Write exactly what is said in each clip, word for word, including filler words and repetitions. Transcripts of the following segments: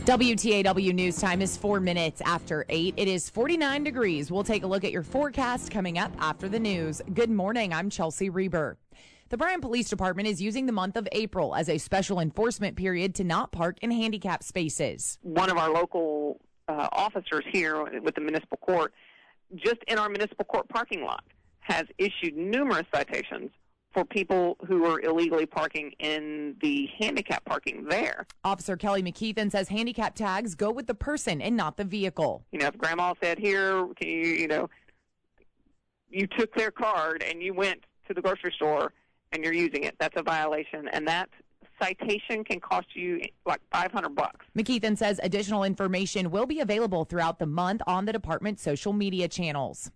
W T A W News Time is four minutes after eight. It is forty-nine degrees. We'll take a look at your forecast coming up after the news. Good morning. I'm Chelsea Reber. The Bryan Police Department is using the month of April as a special enforcement period to not park in handicap spaces. One of our local uh, officers here with the municipal court, just in our municipal court parking lot, has issued numerous citations for people who are illegally parking in the handicap parking there. Officer Kelly McKeithen says handicap tags go with the person and not the vehicle. You know, if Grandma said, here, can you, you know, you took their card and you went to the grocery store and you're using it, that's a violation, and that citation can cost you like five hundred bucks. McKeithen says additional information will be available throughout the month on the department's social media channels.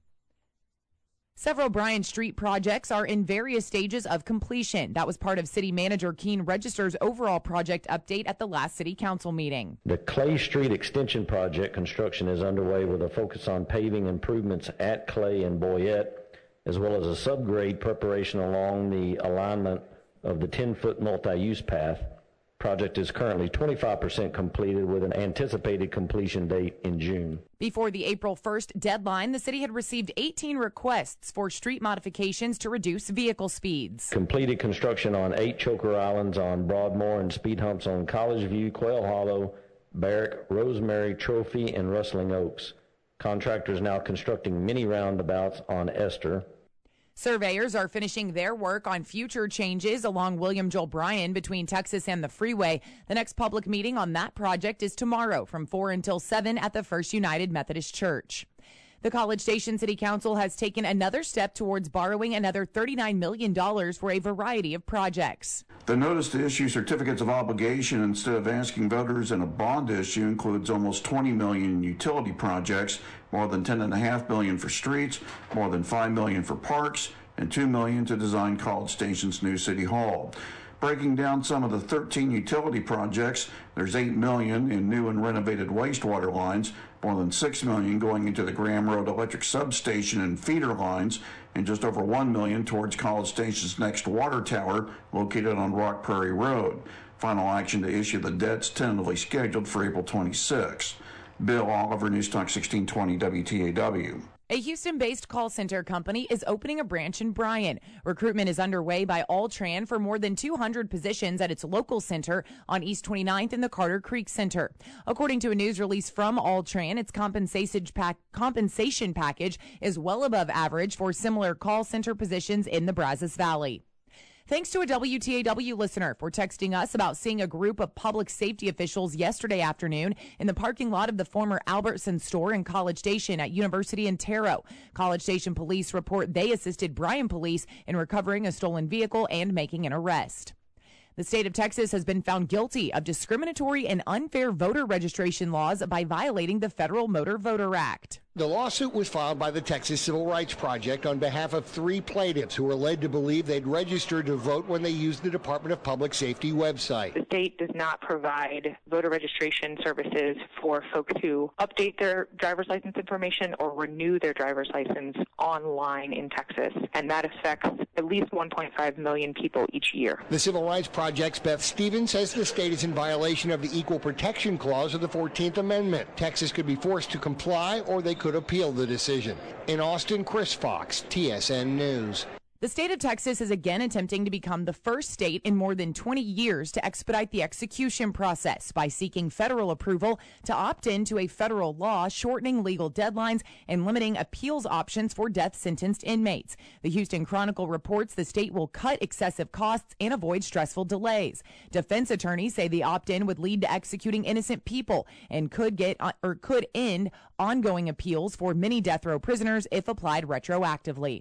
Several Bryan Street projects are in various stages of completion. That was part of City Manager Keene Register's overall project update at the last City Council meeting. The Clay Street Extension Project construction is underway with a focus on paving improvements at Clay and Boyette, as well as a subgrade preparation along the alignment of the ten-foot multi-use path. Project is currently twenty-five percent completed with an anticipated completion date in June. Before the April first deadline, the city had received eighteen requests for street modifications to reduce vehicle speeds. Completed construction on eight choker islands on Broadmoor and speed humps on College View, Quail Hollow, Barrack, Rosemary, Trophy, and Rustling Oaks. Contractors now constructing mini roundabouts on Esther. Surveyors are finishing their work on future changes along William Joel Bryan between Texas and the freeway. The next public meeting on that project is tomorrow from four until seven at the First United Methodist Church. The College Station City Council has taken another step towards borrowing another thirty-nine million dollars for a variety of projects. The notice to issue certificates of obligation instead of asking voters in a bond issue includes almost twenty million dollars in utility projects, more than ten point five million dollars for streets, more than five million dollars for parks, and two million dollars to design College Station's new City Hall. Breaking down some of the thirteen utility projects, there's eight million dollars in new and renovated wastewater lines, more than six million dollars going into the Graham Road Electric Substation and feeder lines, and just over one million dollars towards College Station's next water tower located on Rock Prairie Road. Final action to issue the debt's tentatively scheduled for April twenty-sixth. Bill Oliver, News Talk sixteen twenty W T A W. A Houston-based call center company is opening a branch in Bryan. Recruitment is underway by Alltran for more than two hundred positions at its local center on East twenty-ninth and the Carter Creek Center. According to a news release from Alltran, its compensation, pack, compensation package is well above average for similar call center positions in the Brazos Valley. Thanks to a W T A W listener for texting us about seeing a group of public safety officials yesterday afternoon in the parking lot of the former Albertson store in College Station at University in Terre. College Station police report they assisted Bryan police in recovering a stolen vehicle and making an arrest. The state of Texas has been found guilty of discriminatory and unfair voter registration laws by violating the Federal Motor Voter Act. The lawsuit was filed by the Texas Civil Rights Project on behalf of three plaintiffs who were led to believe they'd registered to vote when they used the Department of Public Safety website. The state does not provide voter registration services for folks who update their driver's license information or renew their driver's license online in Texas, and that affects at least one point five million people each year. The Civil Rights Project's Beth Stevens says the state is in violation of the Equal Protection Clause of the fourteenth Amendment. Texas could be forced to comply, or they could appeal the decision. In Austin, Chris Fox, T S N News. The state of Texas is again attempting to become the first state in more than twenty years to expedite the execution process by seeking federal approval to opt into a federal law shortening legal deadlines and limiting appeals options for death-sentenced inmates. The Houston Chronicle reports the state will cut excessive costs and avoid stressful delays. Defense attorneys say the opt-in would lead to executing innocent people and could get or could end ongoing appeals for many death row prisoners if applied retroactively.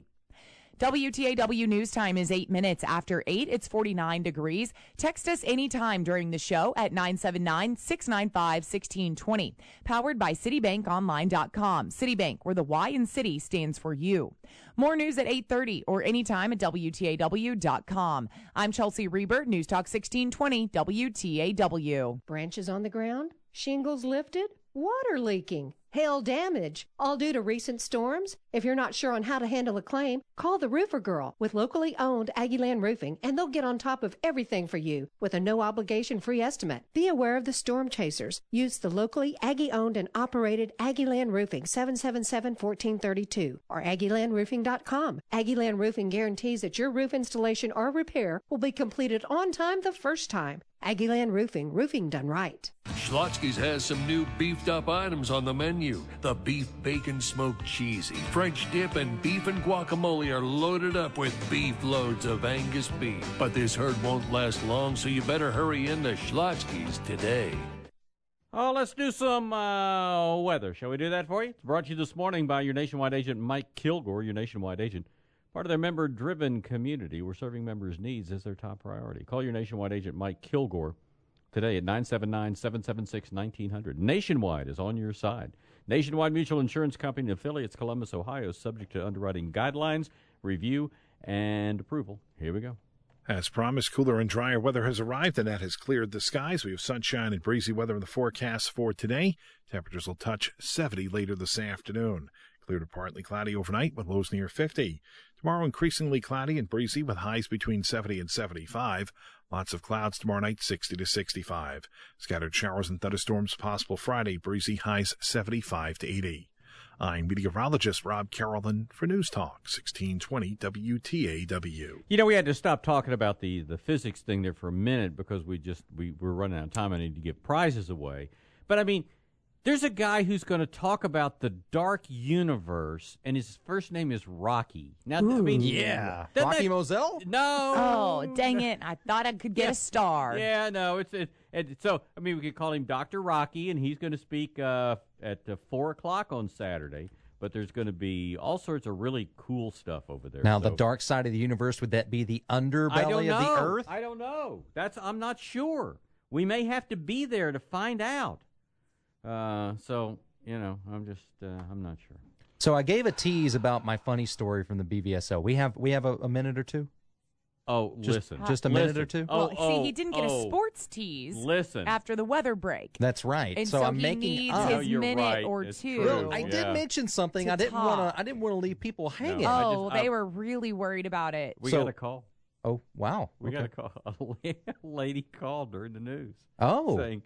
W T A W News Time is eight minutes after eight. It's forty-nine degrees. Text us anytime during the show at nine seven nine, six nine five, one six two zero. Powered by City Bank Online dot com. Citibank, where the Y in city stands for you. More news at eight thirty or anytime at W T A W dot com. I'm Chelsea Reber, News Talk sixteen twenty W T A W. Branches on the ground? Shingles lifted? Water leaking? Hail damage, all due to recent storms? If you're not sure on how to handle a claim, call the Roofer Girl with locally owned Aggieland Roofing, and they'll get on top of everything for you with a no-obligation free estimate. Be aware of the storm chasers. Use the locally Aggie-owned and operated Aggieland Roofing, seven seven seven, one four three two, or Aggieland Roofing dot com. Aggieland Roofing guarantees that your roof installation or repair will be completed on time the first time. Aggieland Roofing, roofing done right. Schlotzsky's has some new beefed-up items on the menu. The beef bacon smoked cheesy, French dip, and beef and guacamole are loaded up with beef loads of Angus beef. But this herd won't last long, so you better hurry into Schlotzsky's today. Oh, let's do some uh, weather. Shall we do that for you? It's brought to you this morning by your nationwide agent, Mike Kilgore, your nationwide agent. Part of their member-driven community, we're serving members' needs as their top priority. Call your nationwide agent, Mike Kilgore, today at nine seven nine, seven seven six, one nine zero zero. Nationwide is on your side. Nationwide Mutual Insurance Company and affiliates, Columbus, Ohio, subject to underwriting guidelines, review, and approval. Here we go. As promised, cooler and drier weather has arrived, and that has cleared the skies. We have sunshine and breezy weather in the forecast for today. Temperatures will touch seventy later this afternoon. Clear to partly cloudy overnight with lows near fifty. Tomorrow, increasingly cloudy and breezy with highs between seventy and seventy-five. Lots of clouds tomorrow night, sixty to sixty-five. Scattered showers and thunderstorms possible Friday, breezy highs seventy-five to eighty. I'm meteorologist Rob Carolyn for News Talk, sixteen twenty W T A W. You know, we had to stop talking about the, the physics thing there for a minute because we just we were running out of time. I need to give prizes away. But, I mean, there's a guy who's going to talk about the dark universe, and his first name is Rocky. Now, Ooh, I mean, yeah, doesn't Rocky that- Moselle. No. Oh, dang it! I thought I could get Yeah. a star. Yeah, no, it's it, it. So, I mean, we could call him Doctor Rocky, and he's going to speak uh, at uh, four o'clock on Saturday. But there's going to be all sorts of really cool stuff over there. Now, so. the dark side of the universe, would that be the I don't underbelly know. of the earth? I don't know. That's I'm not sure. We may have to be there to find out. Uh, so. You know, I'm just, uh, I'm not sure. So I gave a tease about my funny story from the B V S O. We have we have a, a minute or two? Oh, just, listen. Just a listen. minute or two? Oh, Well, oh, see, he didn't get oh. a sports tease Listen. after the weather break. That's right. And so, so I'm he making needs up. his No, you're minute right. or It's two. true. Well, I Yeah. did mention something. To I didn't talk. want to. I didn't want to leave people hanging. I Oh, just- they I- were really worried about it. We So- got a call. Oh, wow. We Okay. got a call. A la- a lady called during the news. Oh. Saying,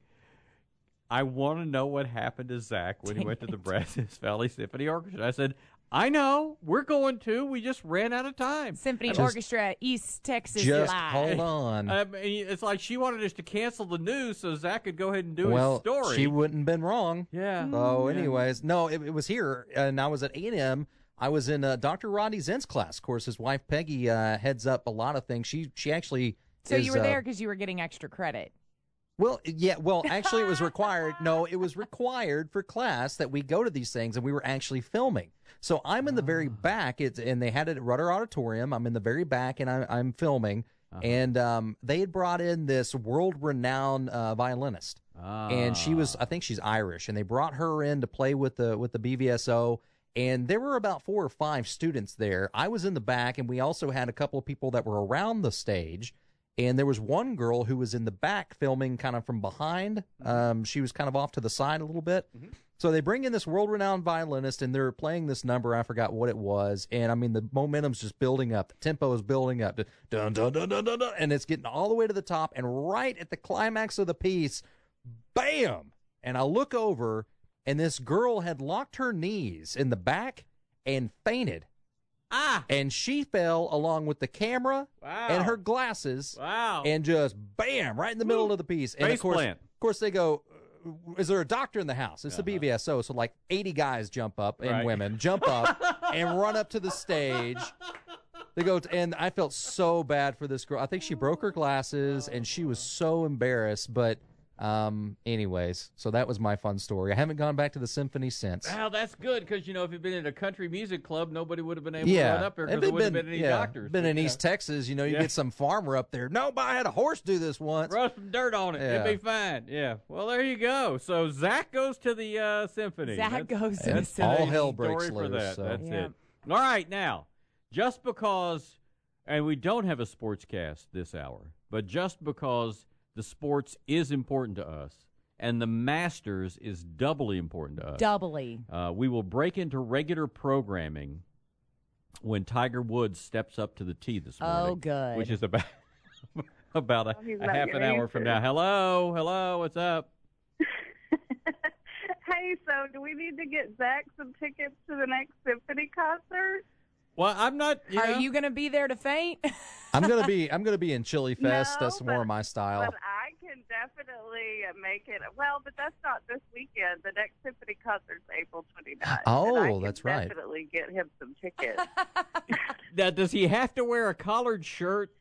I want to know what happened to Zach when he Dang went to the it. Brazos Valley Symphony Orchestra. I said, I know. We're going to. We just ran out of time. Symphony Just- Orchestra, East Texas Just Live. hold on. I mean, it's like she wanted us to cancel the news so Zach could go ahead and do well, his story. she wouldn't have been wrong. Yeah. Oh, Yeah. anyways, no, it, it was here, and I was at A and M. I was in uh, Doctor Rodney Zent's class. Of course, his wife Peggy uh, heads up a lot of things. She she actually So is, you were uh, there because you were getting extra credit. Well, yeah, well, actually, it was required. No, it was required for class that we go to these things, and we were actually filming. So I'm in the very back, it's, and they had it at Rudder Auditorium. I'm in the very back, and I, I'm filming. Uh-huh. And um, they had brought in this world-renowned uh, violinist, and she was, I think she's Irish, and they brought her in to play with the with the B V S O. And there were about four or five students there. I was in the back, and we also had a couple of people that were around the stage. And there was one girl who was in the back filming kind of from behind. Um, she was kind of off to the side a little bit. Mm-hmm. So they bring in this world-renowned violinist, and they're playing this number. I forgot what it was. And, I mean, the momentum's just building up. The tempo is building up. Dun, dun, dun, dun, dun, dun, and it's getting all the way to the top. And right at the climax of the piece, bam! And I look over, and this girl had locked her knees in the back and fainted. Ah! And she fell along with the camera Wow. and her glasses. Wow. And just bam, right in the middle of the piece. And Face of course, plant. of course, they go, uh, is there a doctor in the house? It's the B V S O. So like eighty guys jump up and Right. women jump up and run up to the stage. They go, to, and I felt so bad for this girl. I think she broke her glasses and she was so embarrassed. But um, anyways, so that was my fun story. I haven't gone back to the symphony since. Well, that's good because, you know, if you'd been in a country music club, nobody would have been able Yeah, to run up there because If there it'd wouldn't have been any yeah, doctors. Been But, in yeah. East Texas, you know, you Yeah. get some farmer up there. No, but I had a horse do this once. Rub some dirt on it. Yeah. It'd be fine. Yeah. Well, there you go. So Zach goes to the uh, symphony. Zach That's- goes to the that's symphony. All the hell story breaks for loose, that. so. That's Yeah. it. All right, now, just because, and we don't have a sports cast this hour, but just because the sports is important to us, and the Masters is doubly important to us. Doubly. Uh, we will break into regular programming when Tiger Woods steps up to the tee this morning. Oh, good. Which is about about a, Oh, a half an hour from now. Hello, hello, what's up? Hey, so do we need to get Zach some tickets to the next symphony concert? Well, I'm not. You Are know, you going to be there to faint? I'm gonna be I'm gonna be in Chili Fest. No, That's more but- my style. But I can definitely make it. Well, but that's not this weekend. The next symphony concert's April twenty-ninth. Oh, and I can that's right. Definitely get him some tickets. now, does he have to wear a collared shirt?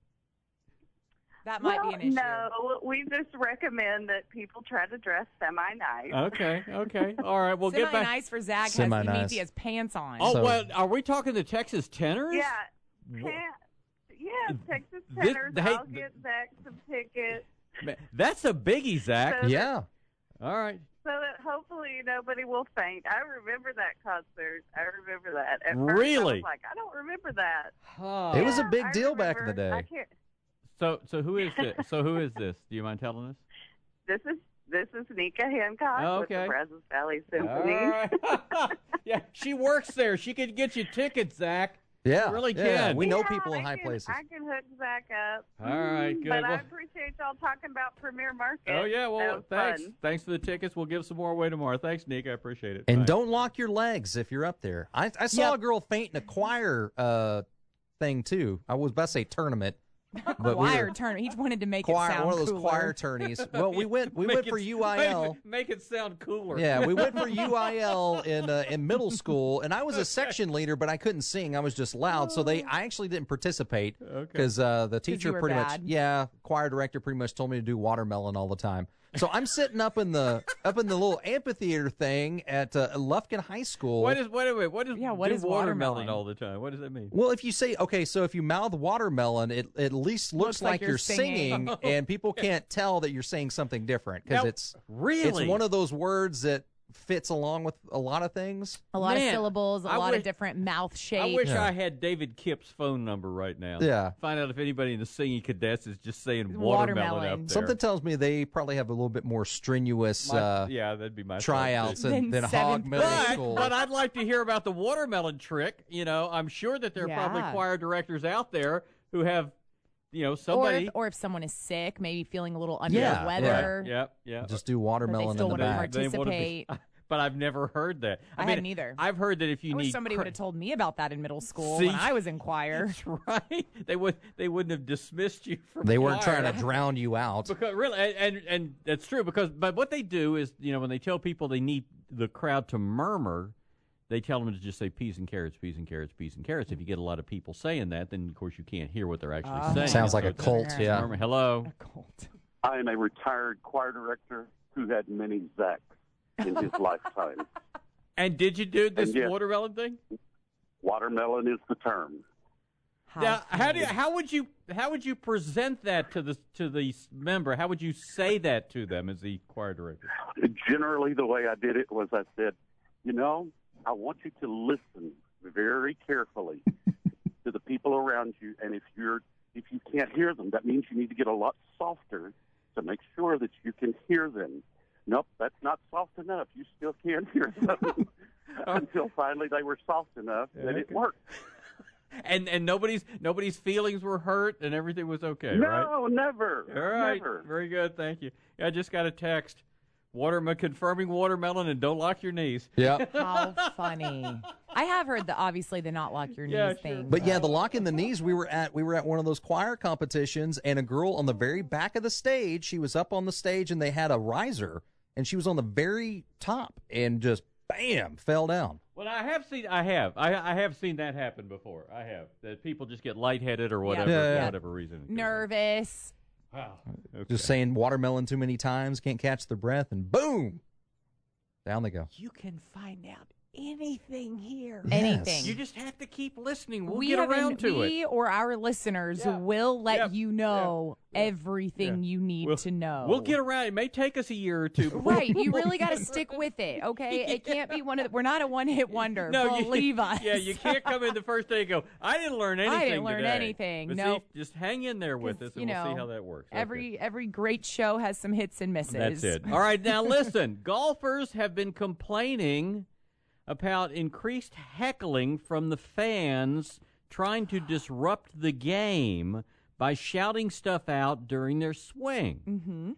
That might well, be an issue. No, we just recommend that people try to dress semi-nice. Okay, okay, all right. We'll get back. Semi-nice for Zach has, Semi-nice. means he has pants on. Oh, So- well, are we talking the Texas Tenors? Yeah. Wha- Pan- yeah, Texas This- Tenors. hey, I'll get Zach some tickets. Man, that's a biggie, Zach. So Yeah. All right. So that hopefully nobody will faint. I remember that concert. I remember that. At first I Really? was like, I don't remember that. Oh. It was a Yeah, big I deal back in the remember. I day. can't. So, so who is this? So, who is this? Do you mind telling us? This is this is Nika Hancock Oh, with okay. the Brazos Valley All Symphony. right. yeah, she works there. She could get you tickets, Zach. Yeah. She really yeah. can. We know Yeah, people in I high can, places. I can hook Zach up. All right, Mm, good. But I Well- appreciate y'all talking about Premier Market. Oh yeah, That well, was thanks. fun. Thanks for the tickets. We'll give some more away tomorrow. Thanks, Nick. I appreciate it. And Bye. don't lock your legs if you're up there. I, I saw Yep. a girl faint in a choir uh, thing too. I was about to say tournament, but we choir were- tournament. He wanted to make choir, it sound one of those cooler. choir tourneys. Well, we went we Make went it- for U I L. Make, make it sound cooler. Yeah, we went for U I L in uh, in middle school, and I was a section leader, but I couldn't sing. I was just loud, so they I actually didn't participate because uh, the teacher you were pretty much, bad. yeah, choir director pretty much told me to do watermelon all the time. So I'm sitting up in the up in the little amphitheater thing at uh, Lufkin High School. What is wait a minute? What is Yeah, what do is watermelon watermelon? all the time? What does that mean? Well, if you say, okay, so if you mouth watermelon, it, it at least looks, Looks like you're you're singing, singing. and people can't tell that you're saying something different because Now, it's really it's one of those words that fits along with a lot of things. A lot Man, of syllables, a I lot wish- of different mouth shapes. I wish Yeah. I had David Kipp's phone number right now. Yeah. Find out if anybody in the singing cadets is just saying watermelon, Watermelon. up there. Something tells me they probably have a little bit more strenuous My- uh, yeah, that'd be my thought, tryouts too. than, Than than Hog seventh Middle grade. School. But, but I'd like to hear about the watermelon trick. You know, I'm sure that there are probably Yeah. choir directors out there who have, you know, or, somebody. if, or if someone is sick, maybe feeling a little under Yeah, the weather. yeah, yeah. Just do But watermelon they in still the want to back. They wanna participate. be- but I've never heard that. I, I mean, hadn't either. I've heard that if you I need wish somebody cra- would have told me about that in middle school See? when I was in choir. That's right. They would. They wouldn't have dismissed you from. They weren't choir. trying to drown you out. Because really, and, and and that's true. Because but what they do is, you know, when they tell people they need the crowd to murmur, they tell them to just say peas and carrots, peas and carrots, peas and carrots. If you get a lot of people saying that, then of course you can't hear what they're actually Oh. saying. Sounds like So a it's cult, yeah. murmur. Hello. A cult. I am a retired choir director who had many Zacks in his lifetime. And did you do this And yes. watermelon thing? Watermelon is the term. How Now, how do you, funny. how would you how would you present that to the to the member? How would you say that to them as the choir director? Generally, the way I did it was I said, you know, I want you to listen very carefully to the people around you, and if you're if you can't hear them, that means you need to get a lot softer to make sure that you can hear them. Nope, that's not soft enough. You still can't hear them. Until finally they were soft enough that it Okay. worked. And and nobody's nobody's feelings were hurt and everything was okay, right? No, never. All right, Never. very good, thank you. I just got a text, watermelon confirming watermelon and don't lock your knees. Yeah. How funny. I have heard the obviously the not lock your knees Yeah, sure. thing. But yeah, the lock in the knees. We were at we were at one of those choir competitions, and a girl on the very back of the stage. She was up on the stage, and they had a riser, and she was on the very top, and just bam, fell down. Well, I have seen, I have, I, I have seen that happen before. I have that people just get lightheaded or whatever, Yeah, for yeah. whatever reason. Nervous. Wow. Okay. Just saying watermelon too many times, can't catch their breath, and boom, down they go. You can find out anything here. Yes. Anything. You just have to keep listening. We'll we get around to we it. or our listeners yeah. will let yeah. you know yeah. everything yeah. you need we'll, to know. We'll get around. It may take us a year or two. Right. You really got to stick with it, okay? It can't be one of the, we're not a one-hit wonder. No, Believe you, us. Yeah, you can't come in the first day and go, I didn't learn anything I didn't learn today. anything. But no. See, just hang in there with us, and you know, we'll see how that works. Every okay. every great show has some hits and misses. That's it. All right, now listen. Golfers have been complaining about increased heckling from the fans trying to disrupt the game by shouting stuff out during their swing. Mm-hmm.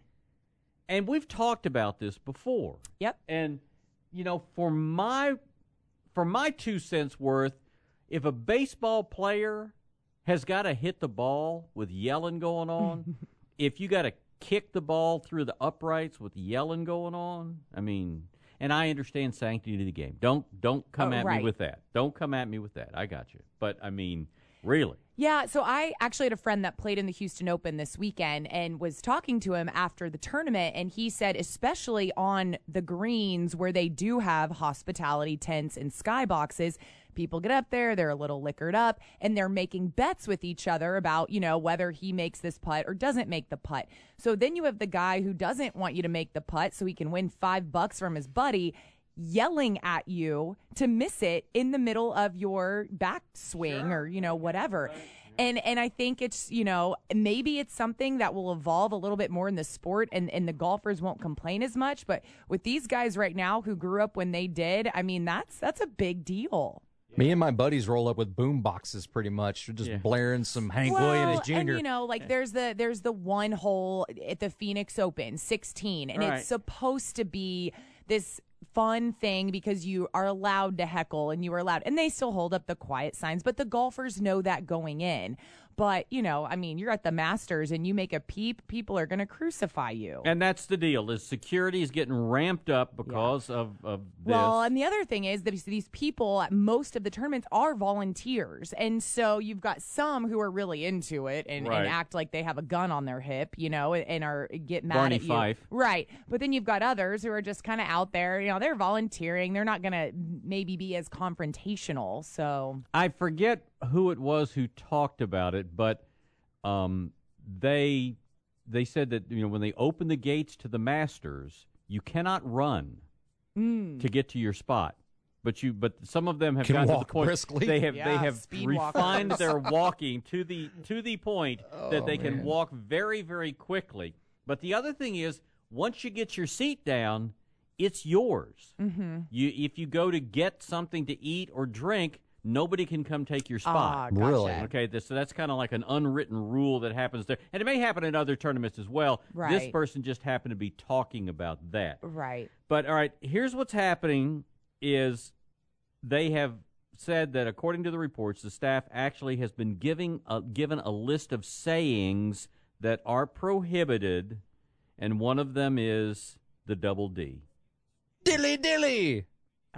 And we've talked about this before. Yep. And, you know, for my for my two cents worth, if a baseball player has got to hit the ball with yelling going on, if you got to kick the ball through the uprights with yelling going on, I mean... And I understand sanctity of the game. Don't don't come oh, at right. me with that. Don't come at me with that. I got you. But, I mean, really. Yeah, so I actually had a friend that played in the Houston Open this weekend and was talking to him after the tournament, and he said especially on the greens where they do have hospitality tents and skyboxes, people get up there, they're a little liquored up, and they're making bets with each other about, you know, whether he makes this putt or doesn't make the putt. So then you have the guy who doesn't want you to make the putt so he can win five bucks from his buddy yelling at you to miss it in the middle of your backswing sure. or, you know, whatever. Right. And and I think it's, you know, maybe it's something that will evolve a little bit more in the sport and, and the golfers won't complain as much. But with these guys right now who grew up when they did, I mean, that's that's a big deal. Me and my buddies roll up with boom boxes pretty much. We're just yeah. blaring some Hank well, Williams Junior And, you know, like there's the there's the one hole at the Phoenix Open, sixteen, and right. it's supposed to be this fun thing because you are allowed to heckle and you are allowed, and they still hold up the quiet signs, but the golfers know that going in. But, you know, I mean, you're at the Masters and you make a peep, people are going to crucify you. And that's the deal, is security is getting ramped up because yeah. of, of this. Well, and the other thing is that these people at most of the tournaments are volunteers. And so you've got some who are really into it and, right. and act like they have a gun on their hip, you know, and are get mad Barney at you. Fife. Right. But then you've got others who are just kind of out there, you know, they're volunteering. They're not going to maybe be as confrontational. So I forget who it was who talked about it, but um, they they said that, you know, when they open the gates to the Masters, you cannot run mm. to get to your spot. But you, but some of them have Can gotten walk to the point briskly. they have yeah, they have speed refined walkers. their walking to the to the point oh, that they man. can walk very very quickly. But the other thing is, once you get your seat down, it's yours. Mm-hmm. You if you go to get something to eat or drink, nobody can come take your spot. Ah, gotcha. Really? Okay, this, so that's kind of like an unwritten rule that happens there. And it may happen in other tournaments as well. Right. This person just happened to be talking about that. Right. But, all right, here's what's happening is they have said that, according to the reports, the staff actually has been giving a, given a list of sayings that are prohibited, and one of them is the double D. Dilly dilly.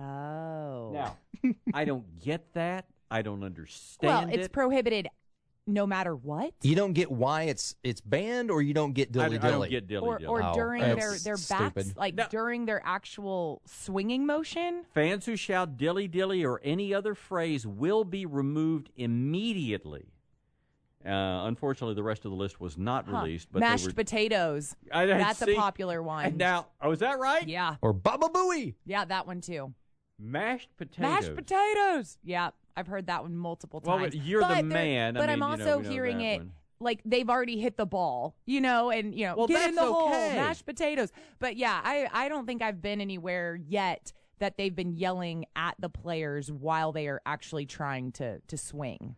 Oh. Now, I don't get that. I don't understand well, it. it's prohibited no matter what. You don't get why it's it's banned, or you don't get dilly I, dilly. I don't get dilly Or, dilly. or Oh, during that's their, their stupid. backs, like No. during their actual swinging motion. Fans who shout dilly dilly or any other phrase will be removed immediately. Uh, unfortunately, the rest of the list was not Huh. released. But Mashed they were, potatoes. I, I That's see. a popular one. And now, oh, is that right? Yeah. Or Baba Booey. Yeah, that one too. Mashed potatoes. Mashed potatoes. Yeah, I've heard that one multiple Well, times. you're the But there- man. I But mean, I'm you know, also we know hearing that it one. like they've already hit the ball, you know, and, you know, Well, get in the that's hole, okay. mashed potatoes. But, yeah, I, I don't think I've been anywhere yet that they've been yelling at the players while they are actually trying to, to swing.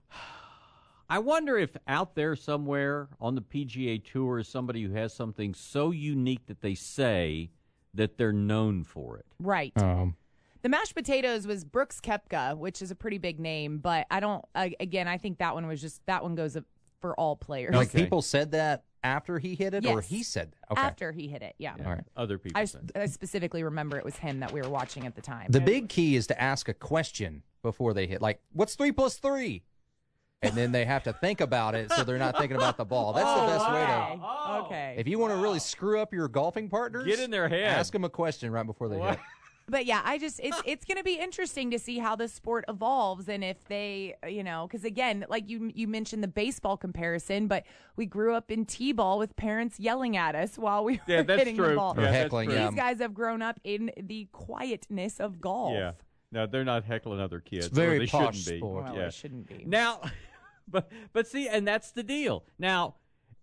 I wonder if out there somewhere on the P G A Tour is somebody who has something so unique that they say that they're known for it. Right. Um, The mashed potatoes was Brooks Koepka, which is a pretty big name, but I don't, uh, again, I think that one was just, that one goes for all players. like Okay. people said that after he hit it, or Yes. he said that? Okay. After he hit it, yeah. Yeah. All right. Other people I, said. I specifically remember it was him that we were watching at the time. The big key is to ask a question before they hit. Like, what's three plus three? And then they have to think about it so they're not thinking about the ball. That's the best way to. Oh, okay. If you want to really screw up your golfing partners, Get in their head. Ask them a question right before they What? hit. But yeah, I just it's it's going to be interesting to see how this sport evolves, and if they, you know, because again, like you you mentioned the baseball comparison, but we grew up in t-ball with parents yelling at us while we yeah, were that's hitting true. the ball. Or yeah, heckling. These Yeah. guys have grown up in the quietness of golf. Yeah. No, they're not heckling other kids. It's very or they posh shouldn't be. sport. Well, yeah. it shouldn't be. Now, but but see, and that's the deal. Now,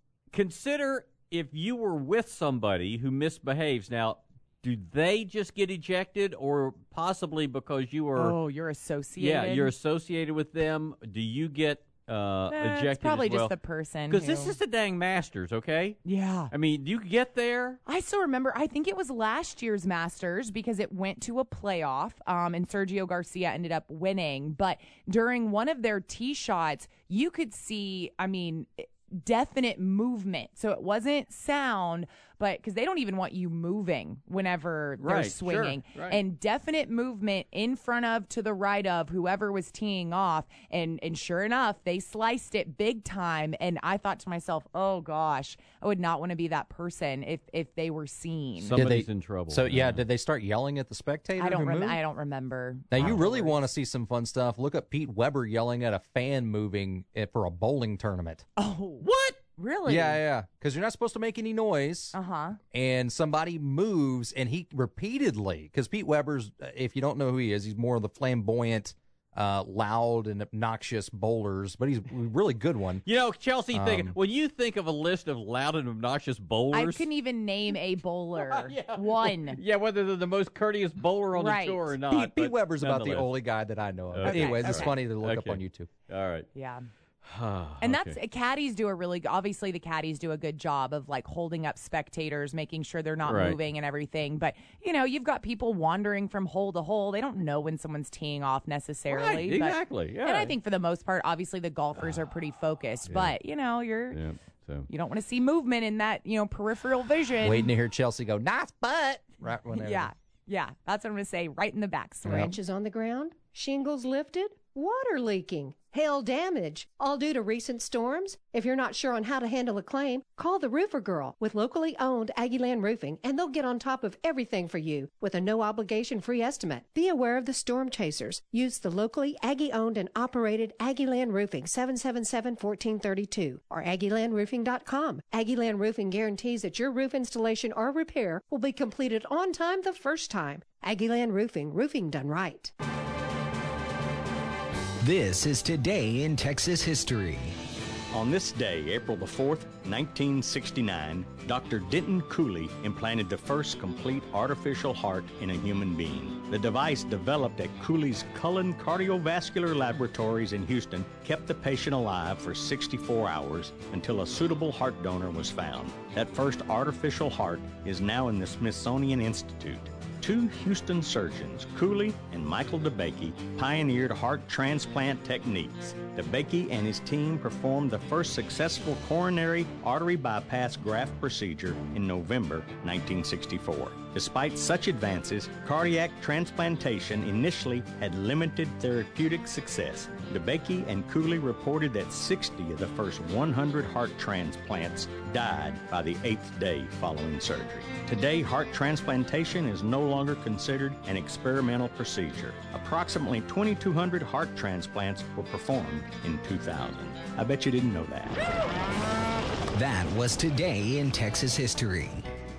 consider if you were with somebody who misbehaves. Now, do they just get ejected, or possibly because you are? Oh, you're associated. Yeah, you're associated with them. Do you get uh, Eh, ejected? It's probably as well? just the person. Because this who- is the dang Masters, okay? Yeah. I mean, you get there. I still remember, I think it was last year's Masters because it went to a playoff, um, and Sergio Garcia ended up winning. But during one of their tee shots, you could see, I mean, definite movement. So it wasn't sound, but because they don't even want you moving whenever they're Right, sure, swinging. right. And definite movement in front of, to the right of whoever was teeing off. And, and sure enough, they sliced it big time. And I thought to myself, oh gosh, I would not want to be that person if, if they were seen. Somebody's they- in trouble. So yeah, did they start yelling at the spectator? I don't who rem- moved? I don't remember. Now, you really afterwards. want to see some fun stuff. Look at Pete Weber yelling at a fan moving eh, for a bowling tournament. Oh, what? Really? Yeah, yeah. Because you're not supposed to make any noise. Uh huh. And somebody moves, and he repeatedly, because Pete Weber's, uh, if you don't know who he is, he's more of the flamboyant, uh, loud, and obnoxious bowlers, but he's a really good one. You know, Chelsea, think, Um, when you think of a list of loud and obnoxious bowlers. I couldn't even name a bowler. Yeah. One. Yeah, whether they're the most courteous bowler on Right. the tour or not. Pete, Pete but Weber's about the nonetheless. only guy that I know of. But Okay, anyways, it's okay. funny to look up Okay. on YouTube. All right. Yeah. And that's caddies do a really obviously the caddies do a good job of like holding up spectators, making sure they're not Right. moving and everything. But you know, you've got people wandering from hole to hole. They don't know when someone's teeing off necessarily. Right, but- exactly, yeah. And I think for the most part, obviously the golfers are pretty focused. But you know, you're Yeah, so. you don't want to see movement in that you know peripheral vision. Waiting to hear Chelsea go, nice butt. Right whenever. Yeah, yeah, that's what I'm going to say. Right in the back. Branches on the ground, shingles lifted, water leaking, hail damage, all due to recent storms? If you're not sure on how to handle a claim, call the Roofer Girl with locally owned Aggieland Roofing, and they'll get on top of everything for you with a no-obligation free estimate. Be aware of the storm chasers. Use the locally Aggie-owned and operated Aggieland Roofing, seven seven seven, one four three two, or Aggieland Roofing dot com. Aggieland Roofing guarantees that your roof installation or repair will be completed on time the first time. Aggieland Roofing, roofing done right. This is Today in Texas History. On this day, April the fourth, nineteen sixty-nine, Doctor Denton Cooley implanted the first complete artificial heart in a human being. The device, developed at Cooley's Cullen Cardiovascular Laboratories in Houston, kept the patient alive for sixty-four hours until a suitable heart donor was found. That first artificial heart is now in the Smithsonian Institute. Two Houston surgeons, Cooley and Michael DeBakey, pioneered heart transplant techniques. DeBakey and his team performed the first successful coronary artery bypass graft procedure in November nineteen sixty-four. Despite such advances, cardiac transplantation initially had limited therapeutic success. DeBakey and Cooley reported that sixty of the first one hundred heart transplants died by the eighth day following surgery. Today, heart transplantation is no longer considered an experimental procedure. Approximately twenty-two hundred heart transplants were performed in two thousand. I bet you didn't know that. That was Today in Texas History.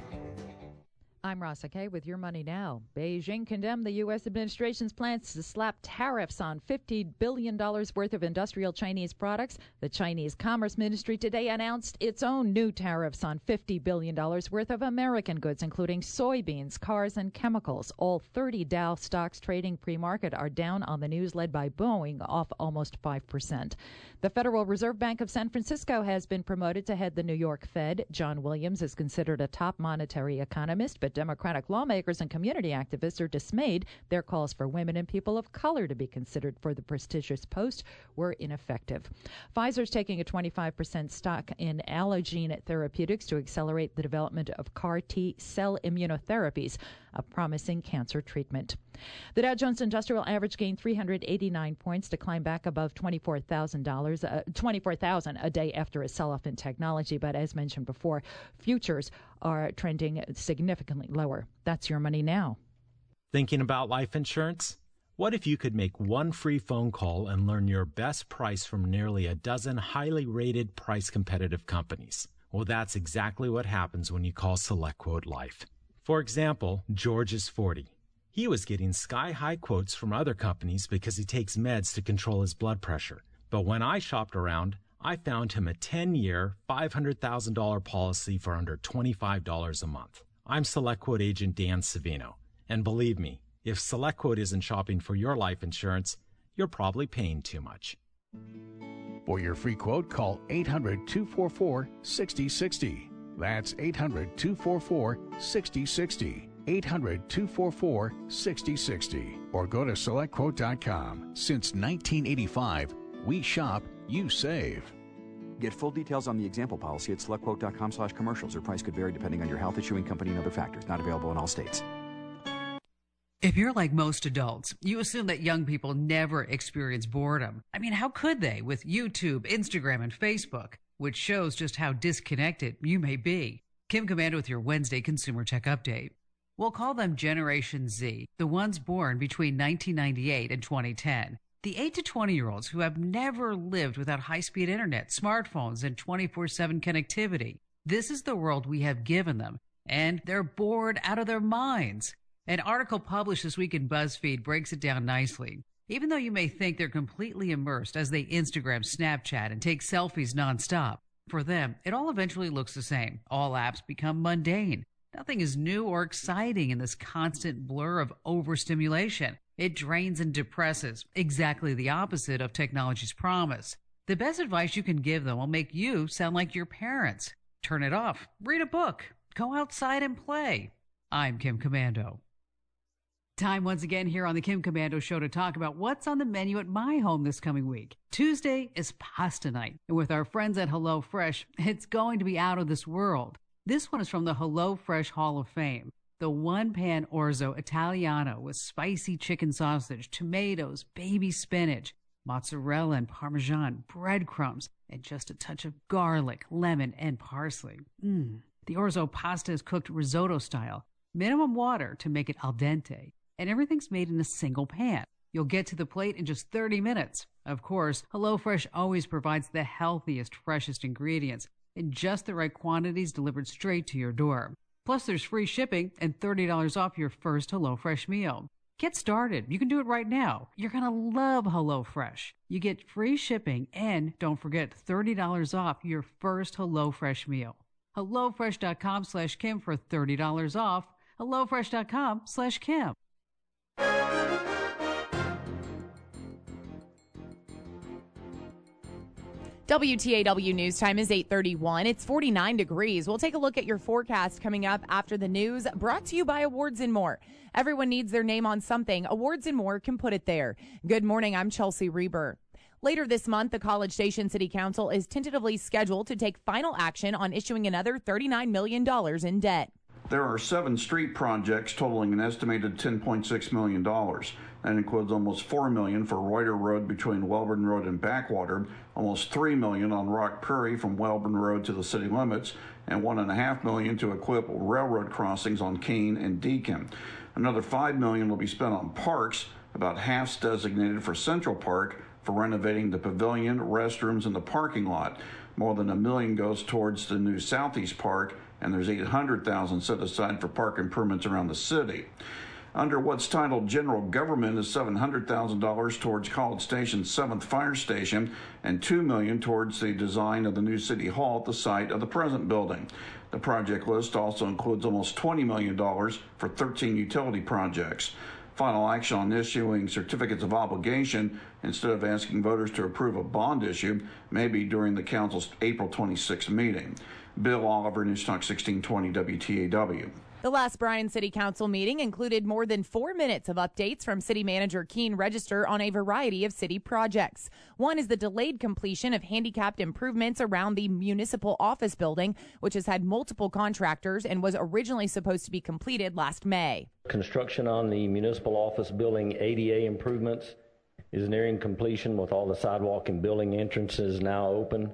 I'm Rosa Kay with Your Money Now. Beijing condemned the U S administration's plans to slap tariffs on fifty billion dollars worth of industrial Chinese products. The Chinese Commerce Ministry today announced its own new tariffs on fifty billion dollars worth of American goods, including soybeans, cars, and chemicals. All thirty Dow stocks trading pre-market are down on the news, led by Boeing, off almost five percent. The Federal Reserve Bank of San Francisco has been promoted to head the New York Fed. John Williams is considered a top monetary economist, but Democratic lawmakers and community activists are dismayed. Their calls for women and people of color to be considered for the prestigious post were ineffective. Pfizer's taking a twenty-five percent stock in Allogene Therapeutics to accelerate the development of C A R T cell immunotherapies, a promising cancer treatment. The Dow Jones Industrial Average gained three hundred eighty-nine points to climb back above twenty-four thousand dollars, uh, twenty-four thousand a day after a sell-off in technology. But as mentioned before, futures are trending significantly lower. That's Your Money Now. Thinking about life insurance? What if you could make one free phone call and learn your best price from nearly a dozen highly rated, price-competitive companies? Well, that's exactly what happens when you call SelectQuote Life. For example, George is forty. He was getting sky-high quotes from other companies because he takes meds to control his blood pressure. But when I shopped around, I found him a ten-year, five hundred thousand dollars policy for under twenty-five dollars a month. I'm SelectQuote agent Dan Savino. And believe me, if SelectQuote isn't shopping for your life insurance, you're probably paying too much. For your free quote, call eight hundred, two four four, six zero six zero. That's eight hundred, two four four, six zero six zero. eight hundred, two four four, six zero six zero. Or go to select quote dot com. Since nineteen eighty-five, we shop, you save. Get full details on the example policy at select quote dot com slash commercials. Your price could vary depending on your health, issuing company, and other factors. Not available in all states. If you're like most adults, you assume that young people never experience boredom. I mean, how could they with YouTube, Instagram, and Facebook, which shows just how disconnected you may be? Kim Komando with your Wednesday Consumer Tech Update. We'll call them Generation Z, the ones born between nineteen ninety-eight and twenty ten. The eight to twenty-year-olds who have never lived without high-speed internet, smartphones, and twenty-four seven connectivity. This is the world we have given them, and they're bored out of their minds. An article published this week in BuzzFeed breaks it down nicely. Even though you may think they're completely immersed as they Instagram, Snapchat, and take selfies nonstop, for them, it all eventually looks the same. All apps become mundane. Nothing is new or exciting in this constant blur of overstimulation. It drains and depresses, exactly the opposite of technology's promise. The best advice you can give them will make you sound like your parents. Turn it off, read a book, go outside and play. I'm Kim Komando. Time once again here on the Kim Komando Show to talk about what's on the menu at my home this coming week. Tuesday is pasta night, and with our friends at HelloFresh, it's going to be out of this world. This one is from the HelloFresh Hall of Fame. The one-pan orzo Italiano with spicy chicken sausage, tomatoes, baby spinach, mozzarella and Parmesan, breadcrumbs, and just a touch of garlic, lemon, and parsley. Mmm. The orzo pasta is cooked risotto style, minimum water to make it al dente, and everything's made in a single pan. You'll get to the plate in just thirty minutes. Of course, HelloFresh always provides the healthiest, freshest ingredients in just the right quantities delivered straight to your door. Plus, there's free shipping and thirty dollars off your first HelloFresh meal. Get started. You can do it right now. You're going to love HelloFresh. You get free shipping and, don't forget, thirty dollars off your first HelloFresh meal. HelloFresh.com slash Kim for thirty dollars off. HelloFresh.com slash Kim. W T A W News Time is eight thirty-one. It's forty-nine degrees. We'll take a look at your forecast coming up after the news, brought to you by Awards and More. Everyone needs their name on something. Awards and More can put it there. Good morning. I'm Chelsea Reber. Later this month, the College Station City Council is tentatively scheduled to take final action on issuing another thirty-nine million dollars in debt. There are seven street projects totaling an estimated ten point six million dollars. That includes almost four million dollars for Reuter Road between Welborn Road and Backwater, almost three million dollars on Rock Prairie from Welborn Road to the city limits, and one point five million dollars to equip railroad crossings on Keene and Deacon. Another five million dollars will be spent on parks, about half's designated for Central Park for renovating the pavilion, restrooms, and the parking lot. More than a million goes towards the new Southeast Park, and there's eight hundred thousand dollars set aside for park improvements around the city. Under what's titled General Government is seven hundred thousand dollars towards College Station's seventh Fire Station and two million dollars towards the design of the new City Hall at the site of the present building. The project list also includes almost twenty million dollars for thirteen utility projects. Final action on issuing certificates of obligation instead of asking voters to approve a bond issue may be during the Council's April twenty-sixth meeting. Bill Oliver, News Talk sixteen twenty W T A W. The last Bryan City Council meeting included more than four minutes of updates from City Manager Keene Register on a variety of city projects. One is the delayed completion of handicapped improvements around the municipal office building, which has had multiple contractors and was originally supposed to be completed last May. Construction on the municipal office building A D A improvements is nearing completion with all the sidewalk and building entrances now open.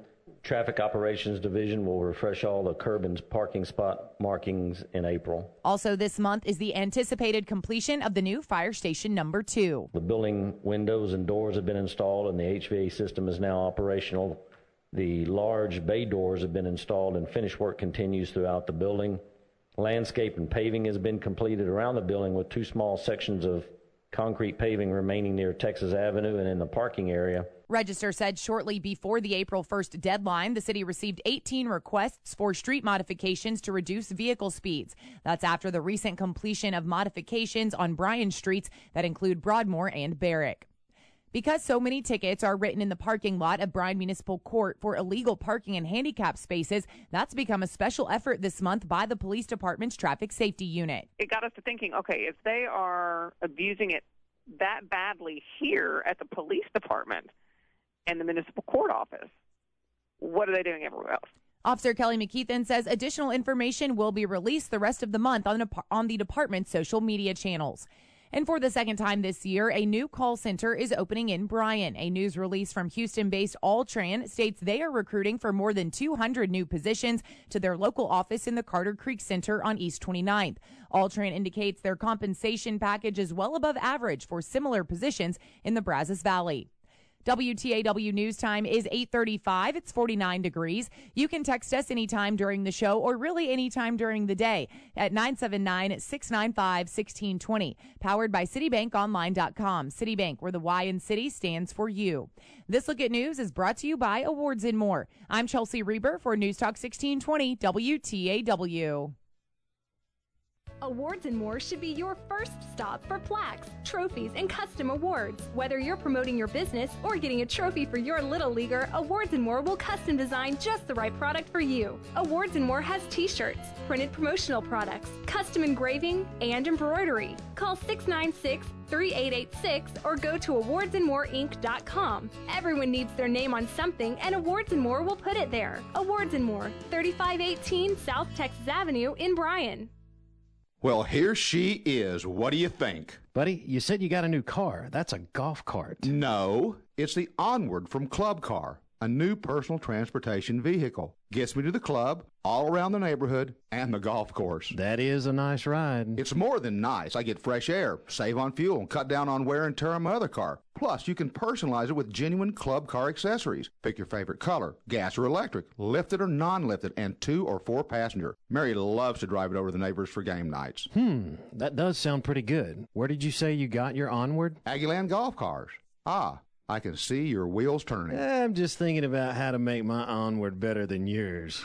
Traffic Operations Division will refresh all the curb and parking spot markings in April. Also this month is the anticipated completion of the new fire station number two. The building windows and doors have been installed and the H V A C system is now operational. The large bay doors have been installed and finish work continues throughout the building. Landscape and paving has been completed around the building with two small sections of concrete paving remaining near Texas Avenue and in the parking area. Register said shortly before the April first deadline, the city received eighteen requests for street modifications to reduce vehicle speeds. That's after the recent completion of modifications on Bryan streets that include Broadmoor and Barrick. Because so many tickets are written in the parking lot of Bryan Municipal Court for illegal parking and handicap spaces, that's become a special effort this month by the police department's traffic safety unit. It got us to thinking, okay, if they are abusing it that badly here at the police department and the municipal court office, what are they doing everywhere else? Officer Kelly McKeithen says additional information will be released the rest of the month on, on the department's social media channels. And for the second time this year, a new call center is opening in Bryan. A news release from Houston-based Altran states they are recruiting for more than two hundred new positions to their local office in the Carter Creek Center on East twenty-ninth. Altran indicates their compensation package is well above average for similar positions in the Brazos Valley. W T A W News Time is eight thirty-five. It's forty-nine degrees. You can text us anytime during the show or really anytime during the day at nine seven nine, six nine five, one six two zero. Powered by Citibank Online dot com. Citibank, where the Y in city stands for you. This Look at News is brought to you by Awards and More. I'm Chelsea Reber for News Talk sixteen twenty W T A W. Awards and More should be your first stop for plaques, trophies, and custom awards. Whether you're promoting your business or getting a trophy for your little leaguer, Awards and More will custom design just the right product for you. Awards and More has t-shirts, printed promotional products, custom engraving, and embroidery. Call six nine six, three eight eight six or go to awards and more inc dot com. Everyone needs their name on something, and Awards and More will put it there. Awards and More, thirty-five eighteen South Texas Avenue in Bryan. Well, here she is. What do you think? Buddy, you said you got a new car. That's a golf cart. No, it's the Onward from Club Car, a new personal transportation vehicle. Gets me to the club, all around the neighborhood, and the golf course. That is a nice ride. It's more than nice. I get fresh air, save on fuel, and cut down on wear and tear on my other car. Plus, you can personalize it with genuine club car accessories. Pick your favorite color, gas or electric, lifted or non-lifted, and two or four passenger. Mary loves to drive it over to the neighbors for game nights. Hmm, that does sound pretty good. Where did you say you got your Onward? Aggieland Golf Cars. Ah, I can see your wheels turning. I'm just thinking about how to make my Onward better than yours.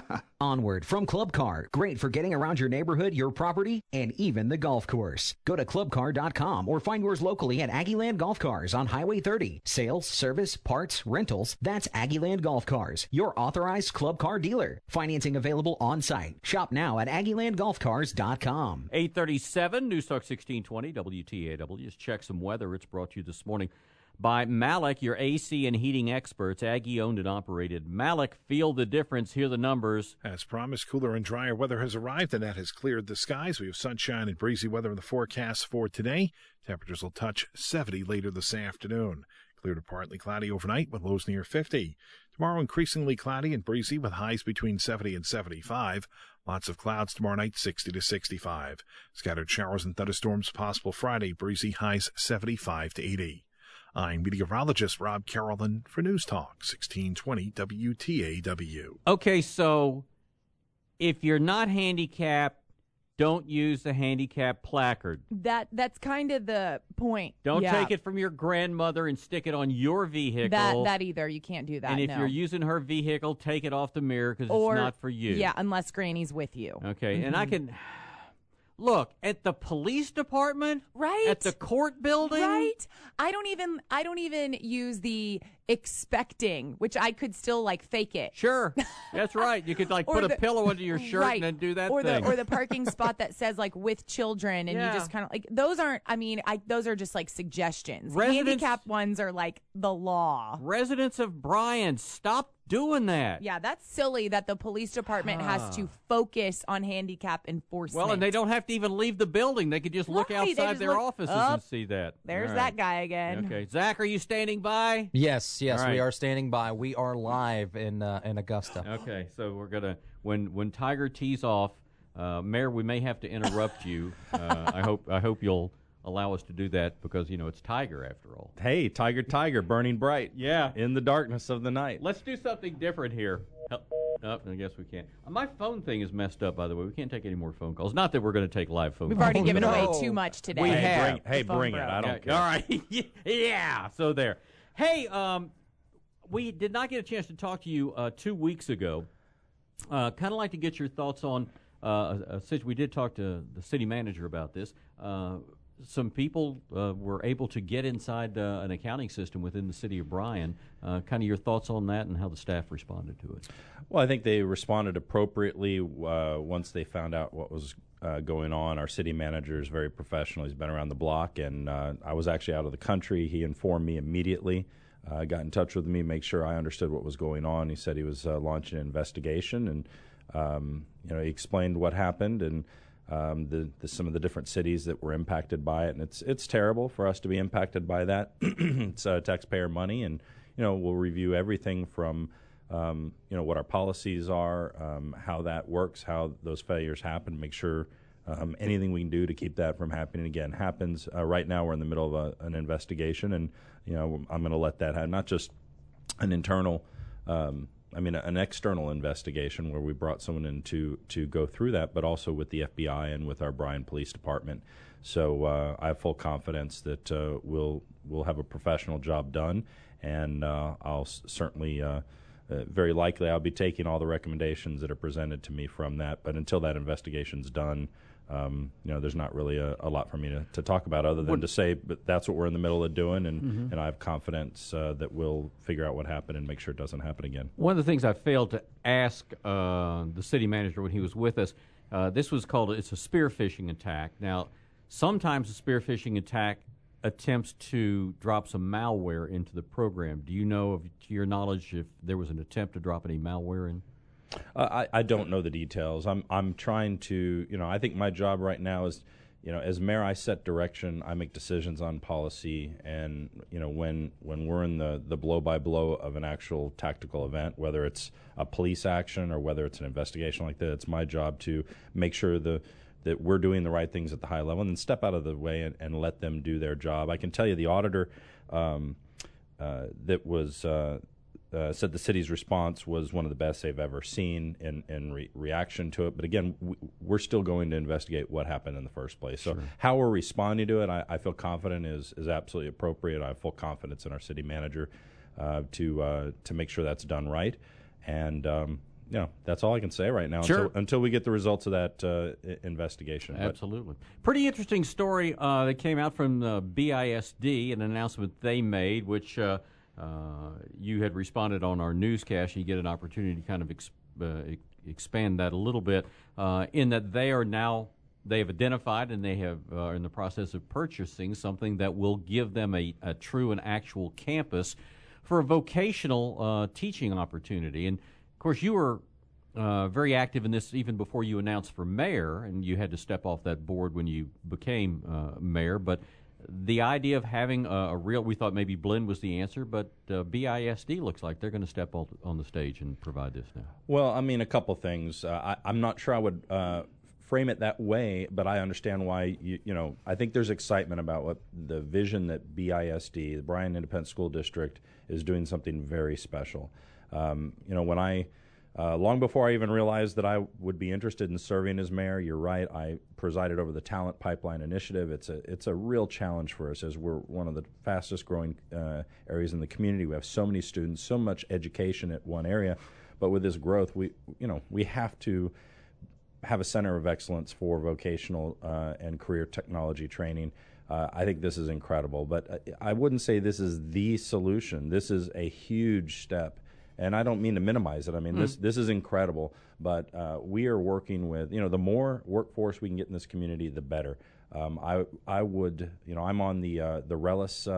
Onward from Club Car. Great for getting around your neighborhood, your property, and even the golf course. Go to club car dot com or find yours locally at Aggieland Golf Cars on Highway thirty. Sales, service, parts, rentals. That's Aggieland Golf Cars, your authorized Club Car dealer. Financing available on site. Shop now at aggieland golf cars dot com. eight thirty-seven, News Talk sixteen twenty, W T A W. Just check some weather. It's brought to you this morning by Malik, your A C and heating experts, Aggie-owned and operated. Malik, feel the difference. Hear the numbers. As promised, cooler and drier weather has arrived, and that has cleared the skies. We have sunshine and breezy weather in the forecast for today. Temperatures will touch seventy later this afternoon. Clear to partly cloudy overnight with lows near fifty. Tomorrow, increasingly cloudy and breezy with highs between seventy and seventy-five. Lots of clouds tomorrow night, sixty to sixty-five. Scattered showers and thunderstorms possible Friday. Breezy highs seventy-five to eighty. I'm meteorologist Rob Carolyn for News Talk sixteen twenty W T A W. Okay, so if you're not handicapped, don't use the handicap placard. That That's kind of the point. Don't yeah. take it from your grandmother and stick it on your vehicle. That that either. You can't do that, And if no. you're using her vehicle, take it off the mirror because Or, it's not for you. Yeah, unless Granny's with you. Okay, Mm-hmm. and I can... Look, at the police department, right? At the court building, right? I don't even I don't even use the expecting, which I could still like fake it. Sure, that's right. You could like put the, a pillow under your shirt right. and then do that or thing. The, or the parking spot that says like with children, and yeah. you just kind of like those aren't. I mean, I those are just like suggestions. Residents, Handicap ones are like the law. Residents of Bryan, stop doing that. Yeah, that's silly that the police department has to focus on handicap enforcement. Well, and they don't have to even leave the building. They could just look right. outside just their look, offices oh, and see that. There's right. that guy again. Okay. Zach, are you standing by? Yes. Yes, yes, All right. we are standing by. We are live in uh, in Augusta. Okay, so we're gonna when when Tiger tees off, uh, Mayor, we may have to interrupt you. Uh, I hope I hope you'll allow us to do that because you know it's Tiger after all. Hey, Tiger, Tiger, burning bright. Yeah, in the darkness of the night. Let's do something different here. Oh, I guess we can't. Uh, my phone thing is messed up, by the way. We can't take any more phone calls. Not that we're going to take live phone We've calls. already Oh, given no. away too much today. We hey, have. Bring, hey, The phone bring it. broke. I don't Yeah, care. all right. Yeah, so there. Hey, um, we did not get a chance to talk to you uh, two weeks ago. Uh, kind of like to get your thoughts on, uh, a, a, we did talk to the city manager about this. Uh, some people uh, were able to get inside uh, an accounting system within the city of Bryan. Uh, kind of your thoughts on that and how the staff responded to it. Well, I think they responded appropriately uh, once they found out what was uh, going on. Our city manager is very professional. He's been around the block, and uh, I was actually out of the country. He informed me immediately, uh, got in touch with me, make sure I understood what was going on. He said he was uh, launching an investigation, and um, you know, he explained what happened and um, the, the some of the different cities that were impacted by it. And it's it's terrible for us to be impacted by that. It's uh, taxpayer money, and you know, we'll review everything from Um, you know, what our policies are, um, how that works, how those failures happen, make sure um, anything we can do to keep that from happening again happens. Uh, right now we're in the middle of a, an investigation, and, you know, I'm going to let that happen, not just an internal, um, I mean, an external investigation where we brought someone in to, to go through that, but also with the F B I and with our Bryan Police Department. So uh, I have full confidence that uh, we'll, we'll have a professional job done, and uh, I'll s- certainly uh, Uh, very likely I'll be taking all the recommendations that are presented to me from that. But until that investigation's done, um, you know, there's not really a, a lot for me to, to talk about other than What, to say, but that's what we're in the middle of doing, and, mm-hmm. and I have confidence uh, that we'll figure out what happened and make sure it doesn't happen again. One of the things I failed to ask uh, the city manager when he was with us, uh, this was called, it's a spear phishing attack. Now, sometimes a spear phishing attack attempts to drop some malware into the program. Do you know, of, to your knowledge, if there was an attempt to drop any malware in? Uh, I, I don't know the details. I'm I'm trying to, you know, I think my job right now is, you know, as mayor, I set direction, I make decisions on policy, and, you know, when when we're in the, the blow-by-blow of an actual tactical event, whether it's a police action or whether it's an investigation like that, it's my job to make sure the that we're doing the right things at the high level, and then step out of the way and, and let them do their job. I can tell you the auditor um, uh, that was uh, uh, said the city's response was one of the best they've ever seen in, in re- reaction to it. But again, we, we're still going to investigate what happened in the first place. So Sure. how we're responding to it, I, I feel confident is is absolutely appropriate. I have full confidence in our city manager uh, to uh, to make sure that's done right. And um, you know, that's all I can say right now Sure. until, until we get the results of that uh, I- investigation. But Absolutely. Pretty interesting story uh, that came out from uh, B I S D, an announcement they made, which uh, uh, you had responded on our newscast. You get an opportunity to kind of ex- uh, e- expand that a little bit, uh, in that they are now, they have identified and they have uh, are in the process of purchasing something that will give them a, a true and actual campus for a vocational uh, teaching opportunity. And of course, you were uh, very active in this even before you announced for mayor, and you had to step off that board when you became uh, mayor. But the idea of having a, a real, we thought maybe Blinn was the answer, but uh, B I S D looks like they're going to step on, on the stage and provide this now. Well, I mean, a couple things. Uh, I, I'm not sure I would uh, frame it that way, but I understand why, you, you know, I think there's excitement about what the vision that B I S D, the Bryan Independent School District, is doing something very special. Um, you know, when I, uh, long before I even realized that I would be interested in serving as mayor, you're right, I presided over the Talent Pipeline Initiative. It's a it's a real challenge for us as we're one of the fastest growing uh, areas in the community. We have so many students, so much education at one area, but with this growth, we you know we have to have a center of excellence for vocational uh, and career technology training. Uh, I think this is incredible, but I, I wouldn't say this is the solution. This is a huge step, and I don't mean to minimize it. I mean, mm. this this is incredible, but uh, we are working with, you know, the more workforce we can get in this community, the better. Um, I I would, you know, I'm on the uh, the RELIS uh,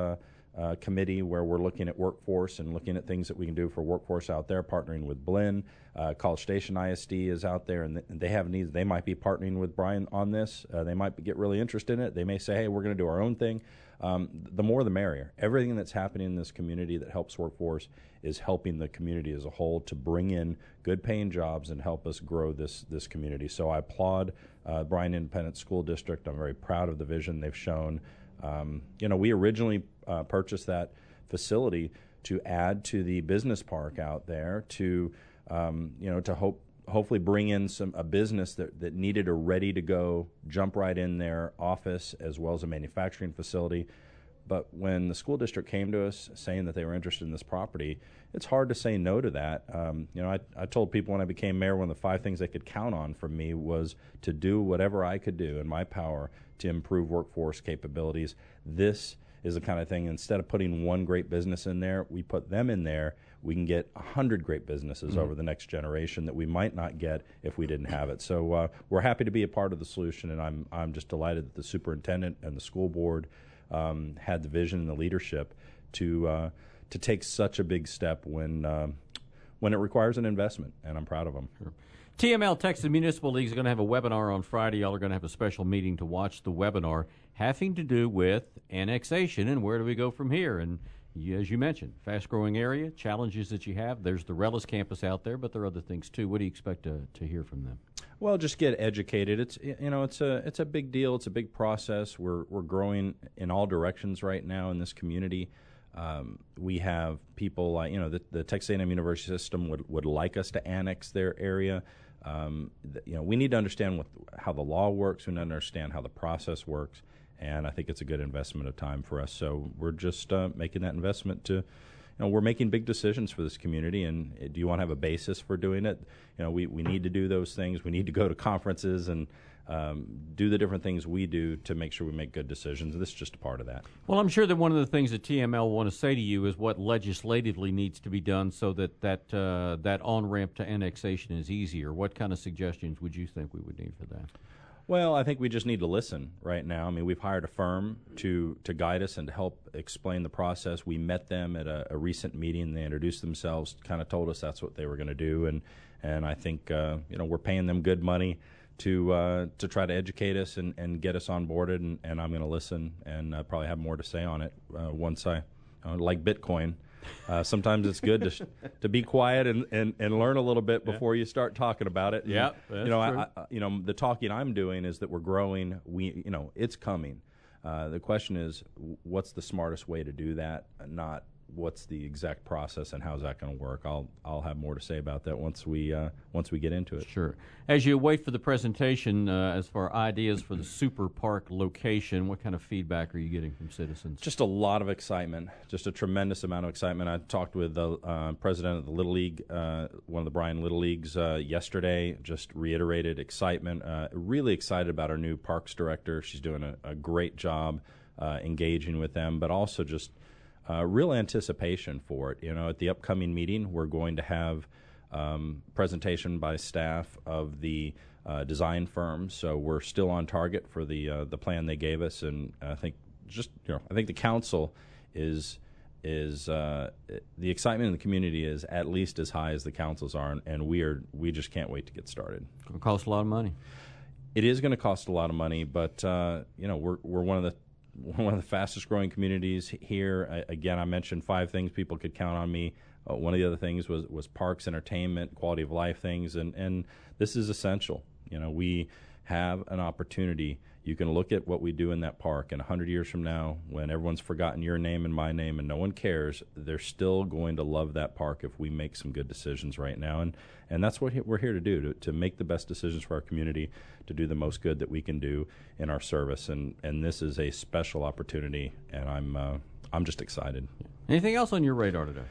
uh, committee where we're looking at workforce and looking at things that we can do for workforce out there, partnering with Blinn. Uh, College Station I S D is out there, and, th- and they have needs. They might be partnering with Brian on this. Uh, they might get really interested in it. They may say, hey, we're going to do our own thing. Um, the more the merrier. Everything that's happening in this community that helps workforce is helping the community as a whole to bring in good paying jobs and help us grow this this community. So I applaud uh, Bryan Independent School District. I'm very proud of the vision they've shown. Um, you know, we originally uh, purchased that facility to add to the business park out there to, um, you know, to hope hopefully bring in some a business that, that needed a ready-to-go, jump right in their office as well as a manufacturing facility. But when the school district came to us saying that they were interested in this property, it's hard to say no to that. Um, you know, I, I told people when I became mayor, one of the five things they could count on from me was to do whatever I could do in my power to improve workforce capabilities. This is the kind of thing, instead of putting one great business in there, we put them in there. We can get one hundred great businesses mm-hmm. over the next generation that we might not get if we didn't have it. So uh, we're happy to be a part of the solution, and I'm I'm just delighted that the superintendent and the school board um, had the vision and the leadership to uh, to take such a big step when uh, when it requires an investment, and I'm proud of them. Sure. T M L Texas Municipal League is going to have a webinar on Friday. Y'all are going to have a special meeting to watch the webinar having to do with annexation and where do we go from here. And you, as you mentioned, fast-growing area, challenges that you have. There's the Rellis campus out there, but there are other things too. What do you expect to, to hear from them? Well, just get educated. It's you know it's a it's a big deal. It's a big process. We're we're growing in all directions right now in this community. Um, we have people like you know the, the Texas A and M University system would, would like us to annex their area. Um, th- you know we need to understand what how the law works. We need to understand how the process works. And I think it's a good investment of time for us. So we're just uh, making that investment to, you know, we're making big decisions for this community. And uh, do you want to have a basis for doing it? You know, we, we need to do those things. We need to go to conferences and um, do the different things we do to make sure we make good decisions. This is just a part of that. Well, I'm sure that one of the things that T M L want to say to you is what legislatively needs to be done so that that, uh, that on-ramp to annexation is easier. What kind of suggestions would you think we would need for that? Well, I think we just need to listen right now. I mean, we've hired a firm to, to guide us and to help explain the process. We met them at a, a recent meeting. They introduced themselves, kind of told us that's what they were going to do, and and I think uh, you know we're paying them good money to uh, to try to educate us and, and get us onboarded, and, and I'm going to listen and uh, probably have more to say on it uh, once I uh, like Bitcoin. Uh, sometimes it's good to sh- to be quiet and, and, and learn a little bit before yeah. you start talking about it. Yeah, that's you know, true. I, I, you know, the talking I'm doing is that we're growing. We, you know, it's coming. Uh, the question is, what's the smartest way to do that? Not what's the exact process and how's that going to work. I'll I'll have more to say about that once we uh, once we get into it. Sure. As you wait for the presentation, uh, as for ideas for the Super Park location, what kind of feedback are you getting from citizens? Just a lot of excitement, just a tremendous amount of excitement. I talked with the uh, president of the Little League, uh, one of the Bryan Little Leagues, uh, yesterday. Just reiterated excitement. Uh, really excited about our new parks director. She's doing a, a great job uh, engaging with them, but also just Uh, real anticipation for it. You know, at the upcoming meeting, we're going to have um, presentation by staff of the uh, design firm. So we're still on target for the uh, the plan they gave us, and I think just you know, I think the council is is uh, the excitement in the community is at least as high as the councils are, and we are we just can't wait to get started. It'll cost a lot of money. It is going to cost a lot of money, but uh, you know, we're we're one of the one of the fastest growing communities here. I, again, I mentioned five things people could count on me. Uh, one of the other things was, was parks, entertainment, quality of life things, and, and this is essential. You know, we have an opportunity. You can look at what we do in that park, and one hundred years from now, when everyone's forgotten your name and my name and no one cares, they're still going to love that park if we make some good decisions right now. And, and that's what we're here to do, to, to make the best decisions for our community, to do the most good that we can do in our service. And, and this is a special opportunity, and I'm, uh, I'm just excited. Anything else on your radar today?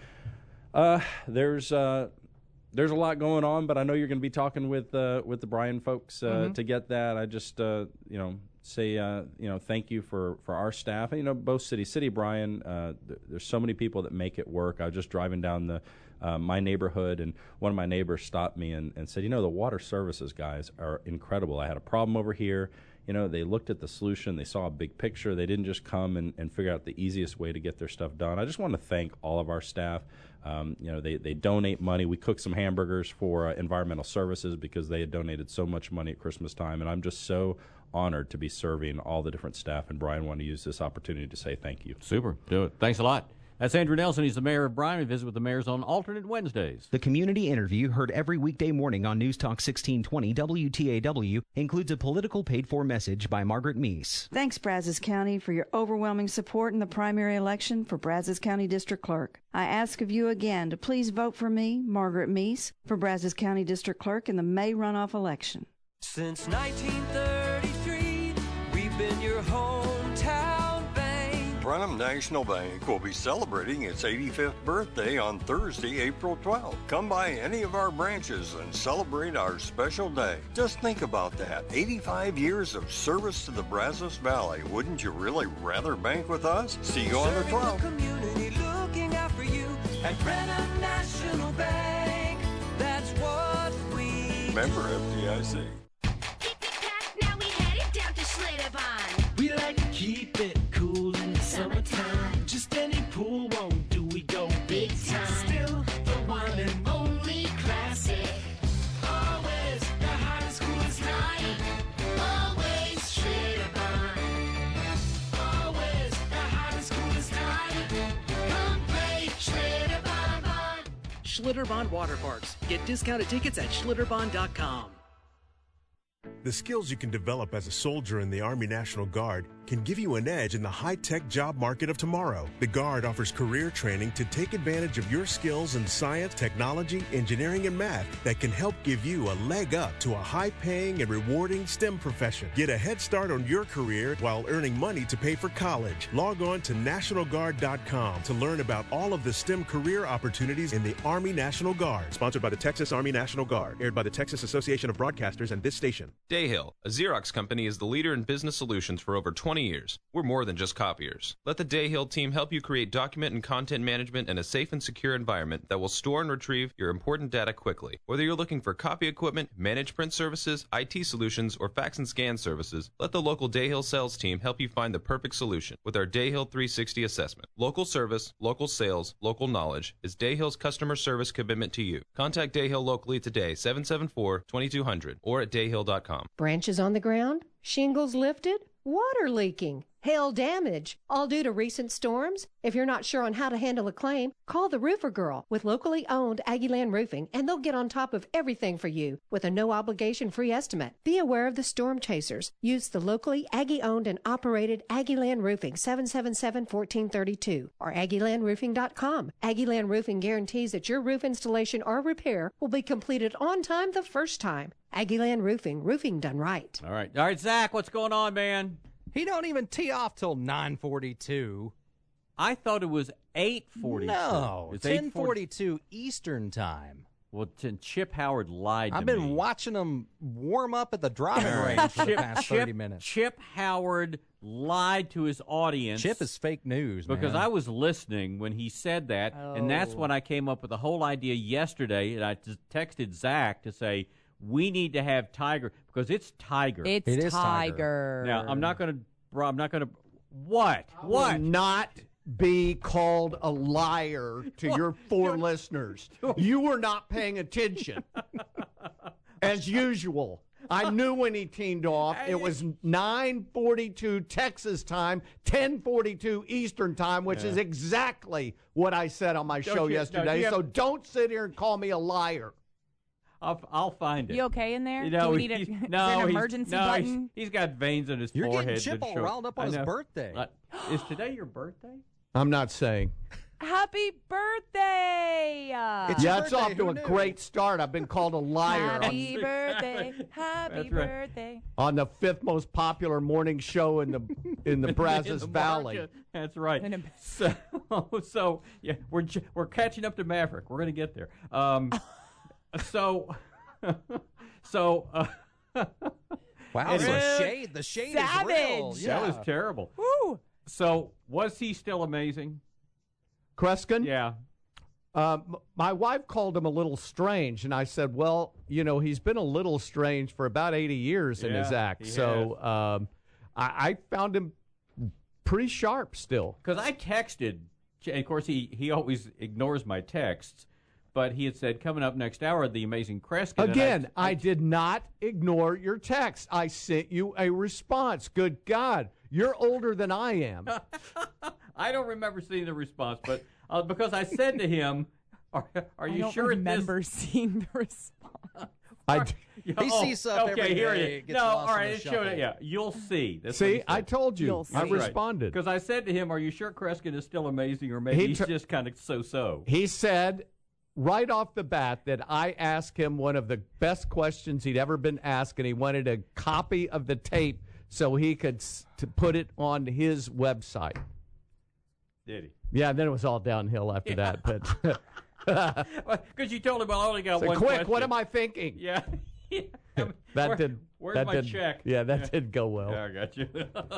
Uh, there's... Uh, There's a lot going on, but I know you're going to be talking with uh, with the Bryan folks uh, mm-hmm. to get that. I just uh, you know say uh, you know thank you for, for our staff. You know, both cities, City of Bryan. Uh, th- there's so many people that make it work. I was just driving down the uh, my neighborhood. And one of my neighbors stopped me and, and said, you know, the water services guys are incredible. I had a problem over here. You know, they looked at the solution. They saw a big picture. They didn't just come and, and figure out the easiest way to get their stuff done. I just want to thank all of our staff. Um, you know, they, they donate money. We cooked some hamburgers for uh, environmental services because they had donated so much money at Christmas time. And I'm just so honored to be serving all the different staff. And Bryan wanted to use this opportunity to say thank you. Super. Do it. Thanks a lot. That's Andrew Nelson. He's the mayor of Bryan. We visit with the mayors on alternate Wednesdays. The community interview, heard every weekday morning on News Talk sixteen twenty W T A W, includes a political paid-for message by Margaret Meese. Thanks, Brazos County, for your overwhelming support in the primary election for Brazos County District Clerk. I ask of you again to please vote for me, Margaret Meese, for Brazos County District Clerk in the May runoff election. Since nineteen thirty-three, we've been your hometown bank. Brenham National Bank will be celebrating its eighty-fifth birthday on Thursday, April twelfth. Come by any of our branches and celebrate our special day. Just think about that. eighty-five years of service to the Brazos Valley. Wouldn't you really rather bank with us? See you on the twelfth. Serving the community, looking out for you at Brenham National Bank. That's what we Member F D I C. Now we headed down to Schlitterbahn. We like to keep it cool in the summertime. Just any pool won't do, we go big time. Still the one and only classic. Always the hottest, coolest night. Always Schlitterbahn. Always the hottest, coolest night. Come play Schlitterbahn. Schlitterbahn Water Parks. Get discounted tickets at schlitterbahn dot com. The skills you can develop as a soldier in the Army National Guard can give you an edge in the high-tech job market of tomorrow. The Guard offers career training to take advantage of your skills in science, technology, engineering, and math that can help give you a leg up to a high-paying and rewarding STEM profession. Get a head start on your career while earning money to pay for college. Log on to national guard dot com to learn about all of the STEM career opportunities in the Army National Guard. Sponsored by the Texas Army National Guard. Aired by the Texas Association of Broadcasters and this station. Dayhill, a Xerox company, is the leader in business solutions for over twenty years. We're more than just copiers. Let the Dayhill team help you create document and content management in a safe and secure environment that will store and retrieve your important data quickly. Whether you're looking for copy equipment, managed print services, I T solutions, or fax and scan services, let the local Dayhill sales team help you find the perfect solution with our Dayhill three sixty assessment. Local service, local sales, local knowledge is Dayhill's customer service commitment to you. Contact Dayhill locally today, seven seven four, two two zero zero, or at dayhill dot com. Branches on the ground? Shingles lifted? Water leaking? Hail damage? All due to recent storms? If you're not sure on how to handle a claim, call the Roofer Girl with locally owned Aggieland Roofing, and they'll get on top of everything for you with a no-obligation free estimate. Be aware of the storm chasers. Use the locally Aggie-owned and operated Aggieland Roofing, seven seven seven, one four three two, or aggieland roofing dot com. Aggieland Roofing guarantees that your roof installation or repair will be completed on time the first time. Aggieland Roofing, roofing done right. All right. All right, Zach, what's going on, man? He don't even tee off till nine forty-two. I thought it was eight forty-two. No, it's ten forty-two Eastern time. Well, t- Chip Howard lied to I've been me. watching him warm up at the driving range for the past Chip, thirty minutes. Chip Howard lied to his audience. Chip is fake news, Because man. I was listening when he said that, Oh. and that's when I came up with the whole idea yesterday, and I just texted Zach to say, we need to have Tiger, because it's Tiger. It's It is Tiger. Now, I'm not going to, I'm not going to, what? What? What? Not be called a liar to your four listeners. You were not paying attention. As usual. I knew when he teamed off. It was nine forty-two Texas time, ten forty-two Eastern time, which Yeah. is exactly what I said on my Don't show you- no, yesterday. do you have- So don't sit here and call me a liar. I'll, I'll find it. You okay in there? You know, Do we need a, he's- is no, there an he's- emergency no, he's- button? he's got veins on his You're getting forehead. Chip that all show- riled up on I his know. birthday. Uh, is today your birthday? I'm not saying. Happy birthday! It's your yeah, it's birthday, off to who a knew? great start. I've been called a liar Happy on, birthday! Happy That's right. birthday! on the fifth most popular morning show in the in the Brazos In the Valley. market. That's right. In a- So, so yeah, we're j- we're catching up to Maverick. We're gonna get there. Um, so, so. Uh, Wow, Anyway. the shade, the shade Savage. is real. That Yeah. was terrible. Woo! So, was he still amazing? Kreskin? Yeah. Um, my wife called him a little strange, and I said, well, you know, he's been a little strange for about eighty years in Yeah, his act. he So um, I, I found him pretty sharp still. Because I texted, and of course, he, he always ignores my texts, but he had said, coming up next hour, the Amazing Kreskin. and Again, I, I did not ignore your text. I sent you a response. Good God. You're older than I am. I don't remember seeing the response, but uh, because I said to him, "Are, are I you don't sure?" remember this... seeing the response. I, He oh, sees stuff okay, every here day, it it is. gets No, lost all in right, the it showed shuffle. it. Yeah, you'll see. That's See, I told you. You'll I see. responded. Because I said to him, "Are you sure Kreskin is still amazing, or maybe He he's t- just kind of so-so?" He said right off the bat that I asked him one of the best questions he'd ever been asked, and he wanted a copy of the tape so he could s- to put it on his website. Did he? Yeah, and then it was all downhill after Yeah. that. But Because you told him I only got so one quick, question. what am I thinking? Yeah. Yeah. I mean, That where- did. Where's that my did, check? Yeah, that did go well. Yeah, I got you.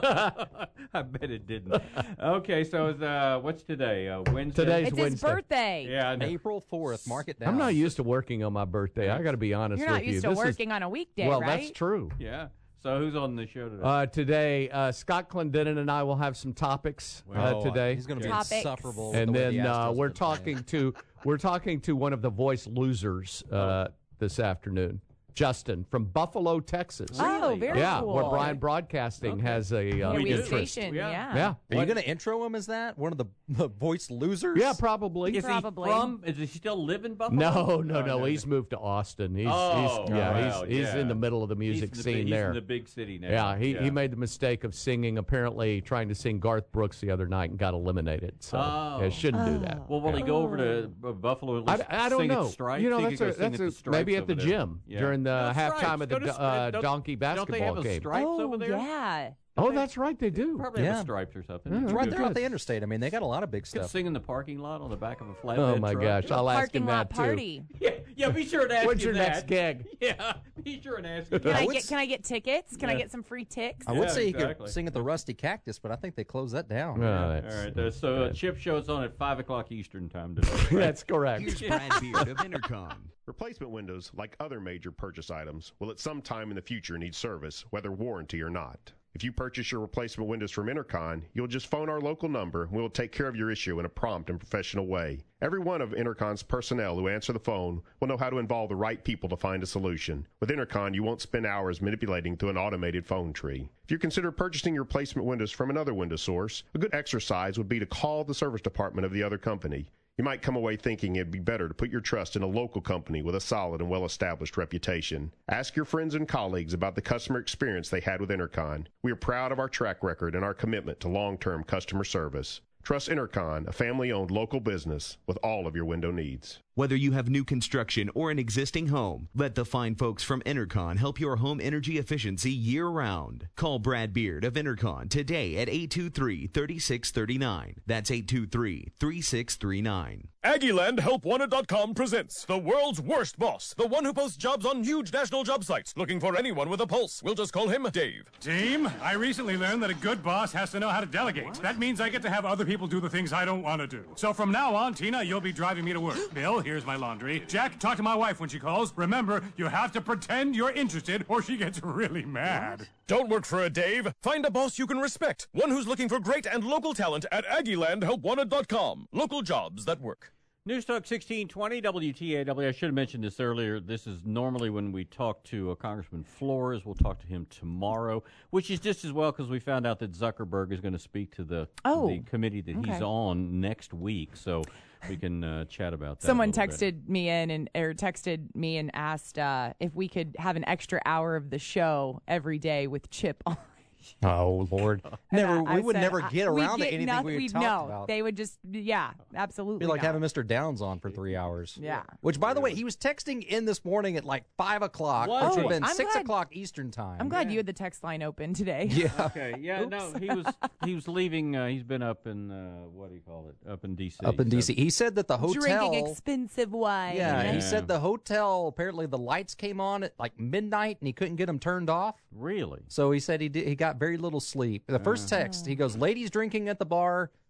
I bet it didn't. Okay, so it's, uh, what's today? Uh, Wednesday? Today's It's Wednesday. his birthday. Yeah, I know. April fourth. Mark it down. I'm not used to working on my birthday. I got to be honest You're with not you. used to This is- working on a weekday, well, right? that's true. Yeah. So who's on the show today? Uh, today, uh, Scott Clendenin and I will have some topics uh, Oh, today. He's going to be Topics. insufferable. and the way then the uh, Astros we're been playing. talking to we're talking to one of the voice losers uh, this afternoon, Justin from Buffalo, Texas. Oh, very yeah, cool. where Brian Broadcasting Okay. has a uh, Yeah, we have a interest. station, Yeah. yeah. Yeah, Are you What- going to intro him as that? One of the, the voice losers? yeah, probably. is Probably. he from? Does he still live in Buffalo? No, no, Oh, no. He's moved to Austin. He's, Oh, he's yeah, well, he's he's yeah. in the middle of the He's music in the scene big, he's there. in the big city now. Yeah, he, he made the mistake of singing, apparently trying to sing Garth Brooks the other night and got eliminated. So Oh. yeah, shouldn't do that. Well, will Yeah. he go over to uh, Buffalo and I, listen- I don't sing know. at Stripes? You know, He that's could a, go sing that's at a the Stripes maybe at the over there. gym Yeah. during the Go halftime Stripes. of Go the to do- uh, Stri- don't- donkey Don't they basketball have a game. Stripes Oh, over there? yeah. Oh, that's right, they do. Probably Yeah. have a Stripes or something. Yeah, It's right Good, there off good. the interstate. I mean, they got a lot of big Could stuff. sing in the parking lot on the back of a flatbed Oh my truck. gosh, I'll ask Parking him lot that party. Yeah, yeah. Be sure to ask When's you your that. next gig? Yeah, be sure and ask. You Can I would get s- can I get tickets? Can I Yeah. get some free ticks? I would Yeah, say he exactly. could sing at the Rusty Cactus, but I think they closed that down. Oh, All that's, right, uh, so uh, Chip show's on at five o'clock Eastern time today. that's correct. Here's Brad Beard of Intercon. Replacement windows, like other major purchase items, will at some time in the future need service, whether warranty or not. If you purchase your replacement windows from Intercon, you'll just phone our local number and we'll take care of your issue in a prompt and professional way. Every one of Intercon's personnel who answer the phone will know how to involve the right people to find a solution. With Intercon, you won't spend hours manipulating through an automated phone tree. If you consider purchasing your replacement windows from another window source, a good exercise would be to call the service department of the other company. You might come away thinking it'd be better to put your trust in a local company with a solid and well-established reputation. Ask your friends and colleagues about the customer experience they had with Intercon. We are proud of our track record and our commitment to long-term customer service. Trust Intercon, a family-owned local business, with all of your window needs. Whether you have new construction or an existing home, let the fine folks from Intercon help your home energy efficiency year-round. Call Brad Beard of Intercon today at eight two three, three six three nine. That's eight two three, three six three nine. Aggieland Help Wanted dot com presents the world's worst boss, the one who posts jobs on huge national job sites, looking for anyone with a pulse. We'll just call him Dave. Team, I recently learned that a good boss has to know how to delegate. That means I get to have other people do the things I don't want to do. So from now on, Tina, you'll be driving me to work. Bill, here's my laundry. Jack, talk to my wife when she calls. Remember, you have to pretend you're interested or she gets really mad. Don't work for a Dave. Find a boss you can respect. One who's looking for great and local talent at Aggieland Help Wanted dot com. Local jobs that work. News Talk sixteen twenty W T A W. I should have mentioned this earlier. This is normally when we talk to uh, Congressman Flores. We'll talk to him tomorrow, which is just as well because we found out that Zuckerberg is going to speak to the, Oh, the committee that okay. he's on next week. So we can uh, chat about that. Someone a little bit. texted me in and or texted me and asked uh, if we could have an extra hour of the show every day with Chip on. Oh Lord, never. And I- we I would said, never I- get we'd around to get anything noth- we we'd talked no. about. They would just, yeah, absolutely. Be like not. having Mister Downs on for three hours. Yeah. Which, by the way, he was texting in this morning at like five o'clock, Was which would he? have been I'm six glad- o'clock Eastern time. I'm glad you had the text line open today. Yeah. Okay. Yeah. No, he was he was leaving. Uh, he's been up in uh, what do you call it? Up in D C. Up in so- D C. He said that the hotel. Drinking expensive wine. Yeah, Yeah. he said the hotel, apparently the lights came on at like midnight and he couldn't get them turned off. Really? So he said he did, he got very little sleep. The first Uh. text, he goes, ladies drinking at the bar,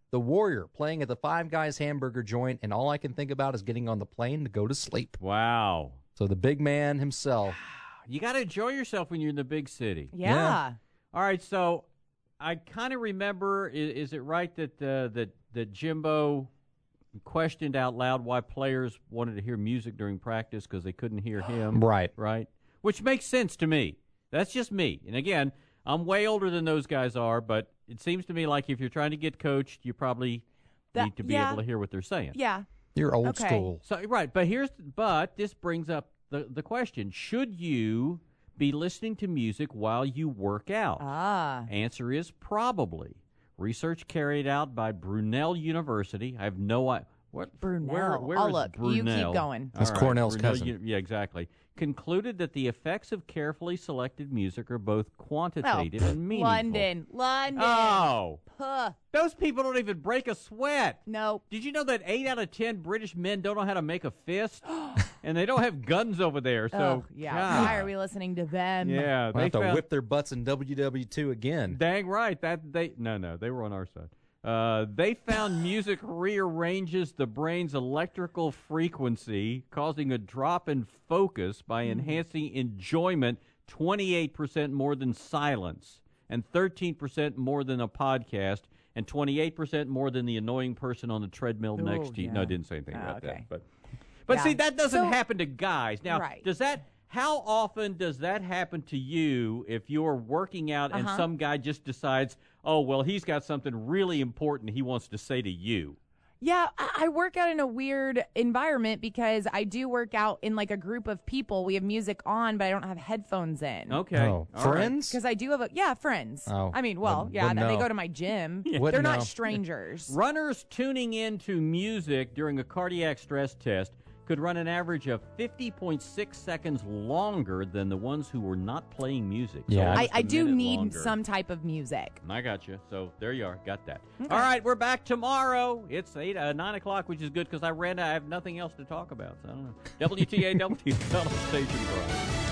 the Warrior playing at the Five Guys hamburger joint, and all I can think about is getting on the plane to go to sleep. Wow. So the big man himself. You got to enjoy yourself when you're in the big city. Yeah. yeah. All right, so I kind of remember, is, is it right that, uh, that, that Jimbo questioned out loud why players wanted to hear music during practice because they couldn't hear him? Right. Right? Which makes sense to me. That's just me. And again, I'm way older than those guys are, but it seems to me like if you're trying to get coached, you probably That- need to be yeah. able to hear what they're saying. Yeah. You're old Okay. school. So right, but here's but this brings up the the question: should you be listening to music while you work out? Ah. Answer is probably. Research carried out by Brunel University. I have no idea. What Brunel. Where, where I'll is look. You keep Brunel? going. That's All right, Cornell's Brunel cousin. U- yeah, exactly. Concluded that the effects of carefully selected music are both quantitative Oh, and meaningful. London. London. Oh. Puh. Those people don't even break a sweat. Nope. Did you know that eight out of ten British men don't know how to make a fist? And they don't have guns over there. So, Oh, yeah. God. Why are we listening to them? Yeah, We'll they have to found, whip their butts in W W two again. dang right. That they no, no, they were on our side. Uh, they found music rearranges the brain's electrical frequency, causing a drop in focus by enhancing enjoyment twenty-eight percent more than silence, and thirteen percent more than a podcast, and twenty-eight percent more than the annoying person on the treadmill Ooh, next to you. yeah. No, I didn't say anything Oh, about okay. that. But, but Yeah. see, that doesn't So- happen to guys. Now, Right. does that? How often does that happen to you if you're working out and Uh-huh. some guy just decides, oh, well, he's got something really important he wants to say to you? Yeah, I I work out in a weird environment because I do work out in like a group of people. We have music on, but I don't have headphones in. Okay. Oh, All right. friends? Because I do have a yeah friends. Oh, I mean, well, wouldn't- yeah, wouldn't they know. go to my gym. Wouldn't They're not know. strangers. Runners tuning into music during a cardiac stress test could run an average of fifty point six seconds longer than the ones who were not playing music. So Yeah. I, almost I a do minute need longer. some type of music. I got you. So there you are. Got that. Okay. All right, we're back tomorrow. It's eight, uh, nine o'clock, which is good because I ran. I have nothing else to talk about. So I don't know. W T A W, Tunnel Station Drive.